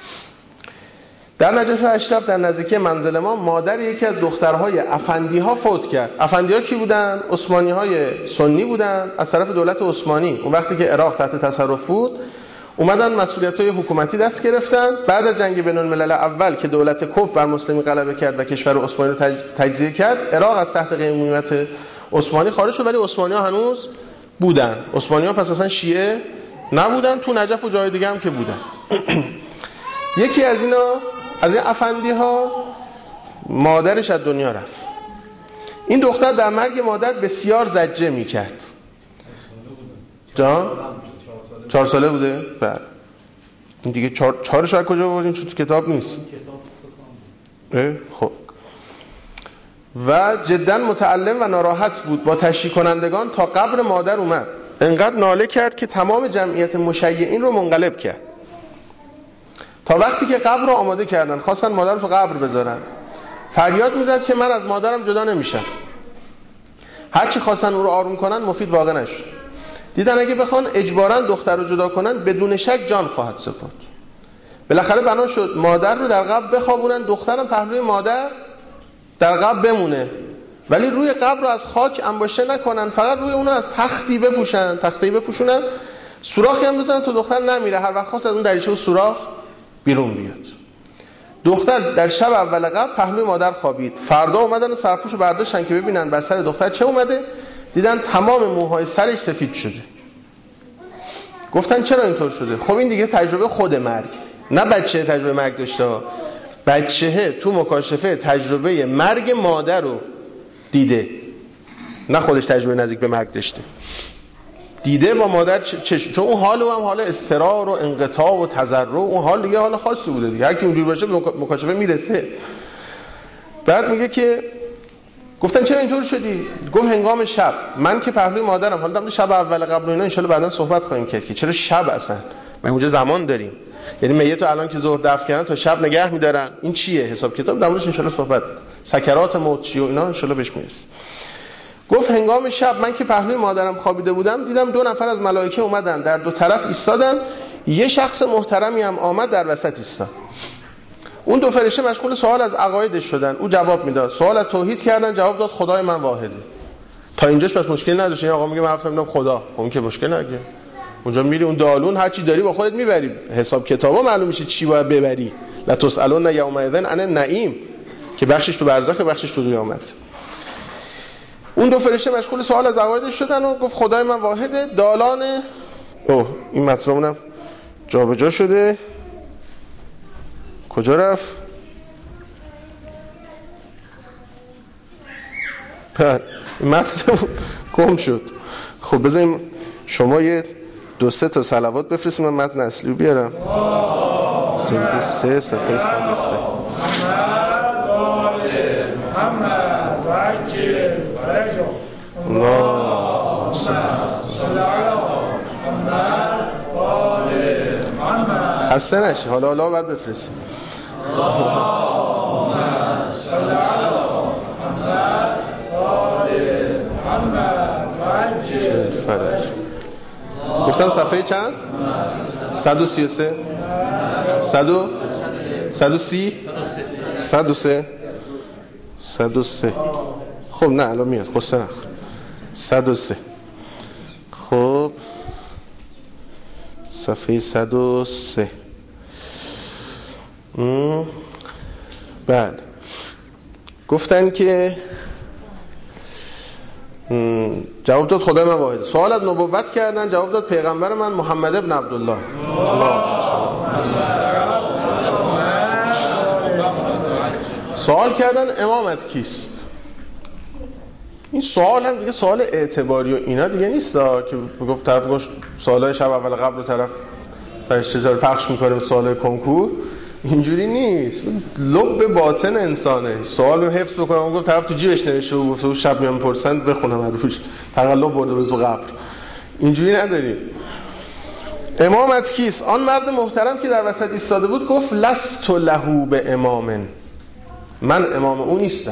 در نجف اشرف در نزدیکی منزل ما مادر یکی از دخترهای افندی ها فوت کرد. افندی ها کی بودن؟ عثمانی های سنی بودن از طرف دولت عثمانی. اون وقتی که عراق تحت تصرف بود اومدن مسئولیت‌های حکومتی دست گرفتن. بعد از جنگ بین الملل اول که دولت کفر بر مسلمین غلبه کرد و کشور عثمانی رو تجزیه کرد، عراق از تحت قیمومیت عثمانی خارج شد، ولی عثمانی‌ها هنوز بودن. عثمانی‌ها پس اصلا شیعه نبودن، تو نجف و جای دیگه هم که بودن. یکی از اینا از این افندی ها مادرش از دنیا رفت. این دختر در مرگ مادر بسیار زجه میکرد. جان؟ چهار ساله بوده؟ بله. این دیگه چهار چهارش از کجا بردیم؟ چون تو کتاب نیست. خب. و جدا متألم و ناراحت بود. با تشییع کنندگان تا قبر مادر اومد. انقدر ناله کرد که تمام جمعیت مشیعین رو منقلب کرد. تا وقتی که قبر رو آماده کردن، خواستن مادر رو تو قبر بذارن، فریاد میزد که من از مادرم جدا نمیشم. هرچی خواستن او رو آروم کنن مفید واقع نشد. دیدن اگه بخوان اجباراً دختر رو جدا کنن بدون شک جان خواهد سپرد. بالاخره بنا شد مادر رو در قبر بخوابونن، دخترم پهلوی مادر در قبر بمونه، ولی روی قبر رو از خاک انباشته نکنن، فقط روی اونو از تختی بپوشن، تختی بپوشونن، سوراخی هم بزنن تا دختر نمیره، هر وقت خواست از اون دریچه و سوراخ بیرون بیاد. دختر در شب اول قبر پهلوی مادر خوابید. فردا اومدن سرپوشو برداشتن که ببینن بر سر دختر چه اومده. دیدن تمام موهای سرش سفید شده. گفتن چرا اینطور شده؟ خب این دیگه تجربه خود مرگ، نه بچه تجربه مرگ داشته. بچه تو مکاشفه تجربه مرگ مادر رو دیده، نه خودش تجربه نزدیک به مرگ داشته. دیده با مادر چشم، چون اون حال هم حال اضطرار و انقطاع و تضرع، اون حال دیگه حال خاصی بوده دیگه. هر کی اونجوری باشه به مکاشفه میرسه. بعد میگه که گفتن چرا اینطور شدی؟ گفت هنگام شب من که پهلوی مادرم، حالا در شب اول قبل و اینا ان شاءالله بعداً صحبت خواهیم کرد که چرا شب اصلا، ما اونجا زمان داریم. یعنی میت رو الان که ظهر دفن کردن تا شب نگه می‌دارن، این چیه؟ حساب کتاب در موردش ان شاءالله صحبت، سکرات موت چی و اینا ان شاءالله بهش میرسه. گفت هنگام شب من که پهلوی مادرم خوابیده بودم، دیدم دو نفر از ملائکه اومدن در دو طرف ایستادن، یه شخص محترمی هم آمد در وسط ایستاد. اون دو فرشته مشغول سوال از عقایدش شدن، او جواب میداد. سوال از توحید کردن، جواب داد خدای من واحده. تا اینجاش پس مشکل نداشت. این آقا میگه من فهمیدم خدا، خب اون که مشکل نداره. اونجا میری اون دالون هر چی داری با خودت میبری، حساب کتابا معلوم میشه چی باید ببری. لا تسالون یومئذ عن النعیم، که بخشش تو برزخ، بخشش تو قیامت. اون دو فرشته مشغول سوال از عقایدش شدن و گفت خدای من واحده. دالان اوه این مطلبونم جابجا شده، کجا رفت؟ این مطلب گم شد. خب بذاریم شما یه دو سه تا صلوات بفرستیم من متن اصلی رو بیارم. جلد سه صفحه صد و سه. محمد وجه فرجو الله صلی علی محمد آل محمد. خسته نشی، حالا حالا بعد بفرستیم. اللهم صلی علی محمد آل محمد وجه فرجو. گفتم صفحه چند؟ صد و سی و سه صد و صد و سی صد و سه صد و سه. خب نه الان میاد، قصه نخور. صد و سه. خب صفحه صد و سه. بعد گفتن که جواب داد خدای من واحد. سوال از نبوت کردن، جواب داد پیغمبر من محمد ابن عبدالله. سوال کردن امامت کیست؟ این سوال هم دیگه سوال اعتباری و اینا دیگه نیست که گفت طرف گفت سوالای شب اول قبل رو طرف فرشته داره پخش میکنه به سوال کنکور. اینجوری نیست، لب باطن انسانه. سوال رو حفظ بکنم، اون گفت طرف تو جیبش نوشته و گفت شب میام پرسند بخونم روش تقلب برده به تو قبر. اینجوری نداریم. امامت کیست؟ آن مرد محترم که در وسط ایستاده بود گفت لست له به امام، من امام او نیستم.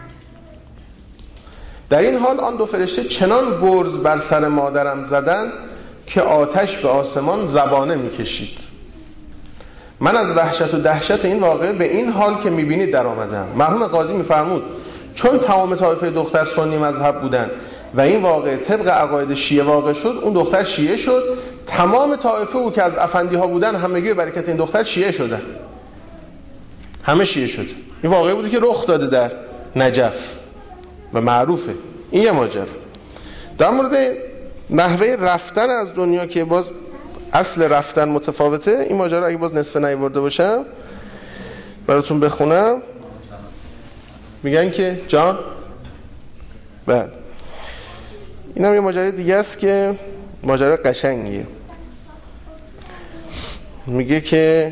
در این حال آن دو فرشته چنان گرز بر سر مادرم زدن که آتش به آسمان زبانه میکشید. من از وحشت و دهشت این واقعه به این حال که میبینید در آمدم. مرحوم قاضی میفرمود چون تمام طایفه دختر سنی مذهب بودن و این واقعه طبق عقاید شیعه واقع شد، اون دختر شیعه شد. تمام طایفه او که از افندی ها بودن همگی به برکت این دختر شیعه شدن، همه شیعه شد. این واقعه بودی که رخ داده در نجف و معروفه. این یه ماجرا. در مورد نحوه رفتن از دنیا که باز اصل رفتن متفاوته، این ماجرا اگه باز نصف نیورده باشم براتون بخونم. میگن که جان بله این هم یه ماجرای دیگه است که ماجرای قشنگیه. میگه که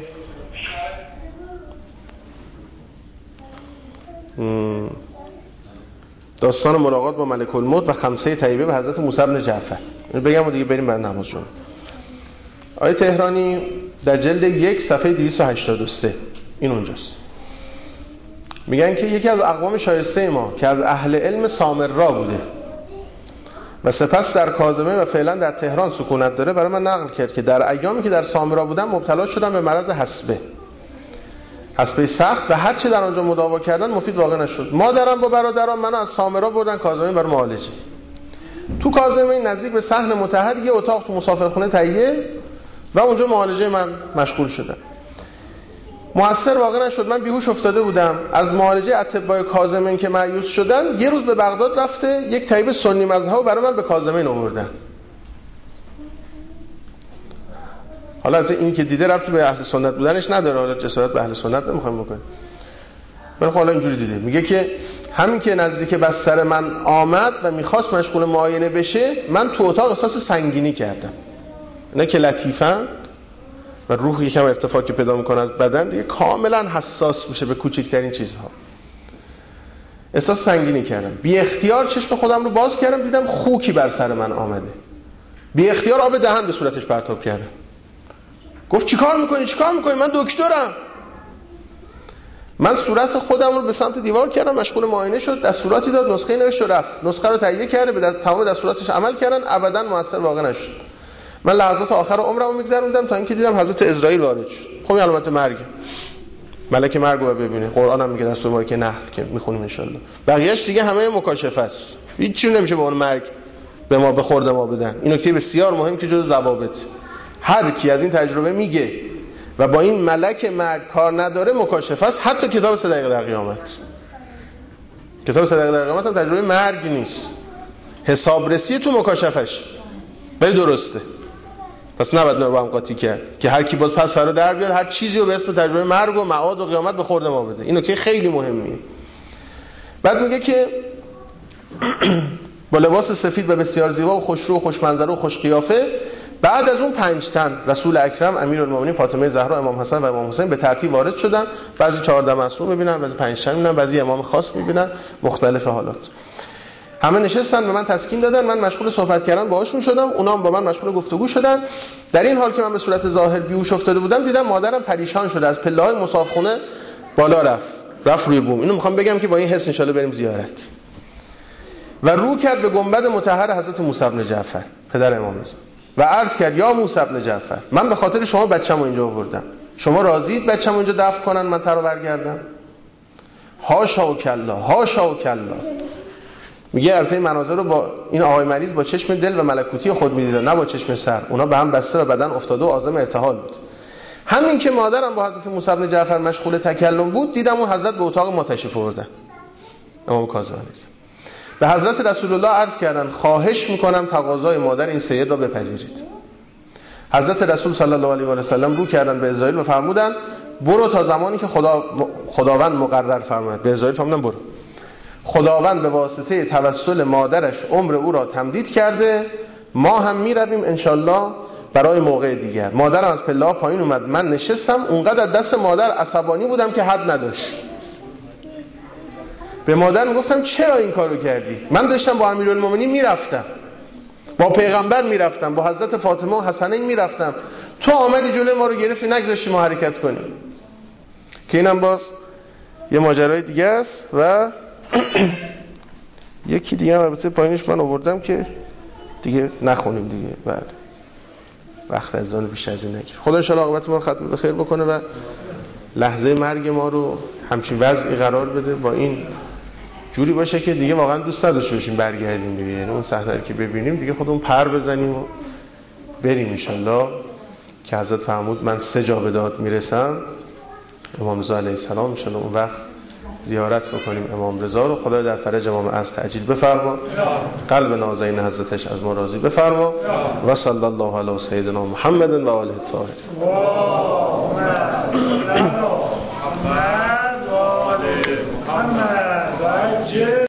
داستان ملاقات با ملک الموت و خمسه طیبه به حضرت موسی بن جعفر. بگم و دیگه بریم برای نماز جمعه. آیه تهرانی در جلد یک صفحه دویست و هشتاد و سه این اونجاست. میگن که یکی از اقوام شایسته ما که از اهل علم سامرا بوده و سپس در کاظمه و فعلا در تهران سکونت داره برای من نقل کرد که در ایامی که در سامرا بودم مبتلا شدم به مرض حصبه حصبه سخت و هر چه در آنجا مداوا کردن مفید واقع نشد. مادرم با برادران منو از سامرا بردن کاظمه برای معالجه. تو کاظمه نزدیک به صحن مطهر یه اتاق تو مسافرخونه تهیه و اونجا معالجه من مشغول شدم. موثر واقع نشد. من بیهوش افتاده بودم. از معالجه اطباء کاظمین که مایوس شدن یه روز به بغداد رفته یک طبیب سنی مذهب برای من به کاظمین آوردن. حالا این که دیده ربطی به اهل سنت بودنش نداره، حالا جسارت به اهل سنت نمیخوام بکنم. من حالا اینجوری دیده. میگه که همین که نزدیک بستر من آمد و میخواست مشغول معاینه بشه من تو اتاق احساس سنگینی کردم. اینا که لطیفن و روح یکم ارتفاع که پیدا میکنه از بدن دیگه کاملا حساس میشه به کوچکترین چیزها. احساس سنگینی کردم. بی اختیار چشم خودم رو باز کردم دیدم خوکی بر سر من آمده. بی اختیار آب دهن به صورتش پرتاب کردم. گفت چیکار میکنی چیکار میکنی؟ من دکترم. من صورت خودم رو به سمت دیوار کردم مشغول معاینه شد. دستوراتی داد، نسخه نوشت و رفت. نسخه رو تهیه کرده به دست... تمام دستوراتش عمل کردن، ابدا موثر واقع نشد. من لحظات آخر عمرمو میگذروندم تا اینکه دیدم حضرت عزرائیل وارد شد. خب این علامت مرگ. ملک مرگ رو ببینه. قرآن هم میگه در سوره که نحل که میخونیم ان شاءالله. بقیه‌اش دیگه همه مکاشفه است. هیچ چیزی نمیشه به اون مرگ به ما به خورد ما بدن. این نکته بسیار مهم که جز ضوابط. هر کی از این تجربه میگه و با این ملک مرگ کار نداره مکاشفه است. حتی کتاب سه دقیقه در قیامت. کتاب سه دقیقه در قیامت هم تجربه مرگ نیست. حسابرسی تو مکاشفش. ولی درسته. پس نباید رو با هم قاطی کرد که هر کی باز پس فرا در بیاد هر چیزی رو به اسم تجربه مرگ و معاد و قیامت به خورد ما بده. این نکته خیلی مهمیه. بعد میگه که با لباس سفید و بسیار زیبا و خوشرو و خوشمنظره و خوش قیافه بعد از اون پنج تن رسول اکرم، امیرالمومنین، فاطمه زهرا، امام حسن و امام حسین به ترتیب وارد شدن. بعضی چهارده معصوم میبینن، بعضی پنج تن میبینن، بعضی امام خاص میبینن، مختلف حالات. همه نشستن به من تسکین دادن. من مشغول صحبت کردن باهاشون شدم، اونا هم با من مشغول گفتگو شدن. در این حال که من به صورت ظاهر بیهوش افتاده بودم دیدم مادرم پریشان شده از پله‌های مسافخونه بالا رفت رفت روی بوم. اینو میخوام بگم که با این حس ان شاءالله بریم زیارت. و رو کرد به گنبد مطهر حضرت موسی بن جعفر پدر امام رضا و عرض کرد یا موسی بن جعفر من به خاطر شما بچه‌مو اینجا آوردم. شما راضیید بچه‌مو اینجا دفن کنن من ترا برگردم؟ هاشا و کلا هاشا و کلا. میگه البته این مناظر رو با این آقای مریض با چشم دل و ملکوتی خود می‌دیدن نه با چشم سر. اونا به هم بسته و بدن افتاده و عازم ارتحال بود. همین که مادرم با حضرت موسی بن جعفر مشغول تکلم بود دیدم اون حضرت به اتاق ما تشریف آوردن. امام کاظم علیه السلام به حضرت رسول الله عرض کردن خواهش میکنم تقاضای مادر این سید را بپذیرید. حضرت رسول صلی الله علیه و آله و سلم رو کردن به اسرائیل و فرمودن برو تا زمانی که خدا خداوند مقرر فرماید. به اسرائیل فرمودن برو. خداوند به واسطه توسل مادرش عمر او را تمدید کرده، ما هم میرویم انشالله برای موقع دیگر. مادرم از پله‌ها پایین اومد، من نشستم، اونقدر دست مادر عصبانی بودم که حد نداشت. به مادر میگفتم چرا این کارو کردی؟ من داشتم با امیرالمومنین میرفتم، با پیغمبر میرفتم، با حضرت فاطمه و حسنین میرفتم، تو آمدی جلوی ما رو گرفتی نگذاشتی ما حرکت کنیم. که اینم باز یه ماجرای دیگه است. و یکی دیگه هم البته پایینش من آوردم که دیگه نخونیم دیگه. بله وقت از آن بیش از این نگیر. خدا ان شاء الله عاقبت ما رو ختم به خیر بکنه و لحظه مرگ ما رو همچین وضعی قرار بده با این جوری باشه که دیگه واقعا دوست نداشته باشیم برگردیم دیگه. یعنی اون صحنه رو که ببینیم دیگه خودمون پر بزنیم و بریم ان شاء الله. که حضرت فرمود من سه جا به داد میرسم. امام رضا علیه السلام ان شاء الله اون وقت زیارت بکنیم امام رضا رو. خدای در فرج امام از تعجیل بفرما، قلب نازنین حضرتش از ما راضی بفرما. و صلی الله علی سیدنا محمد و آله الطاهرین. محمد و عجل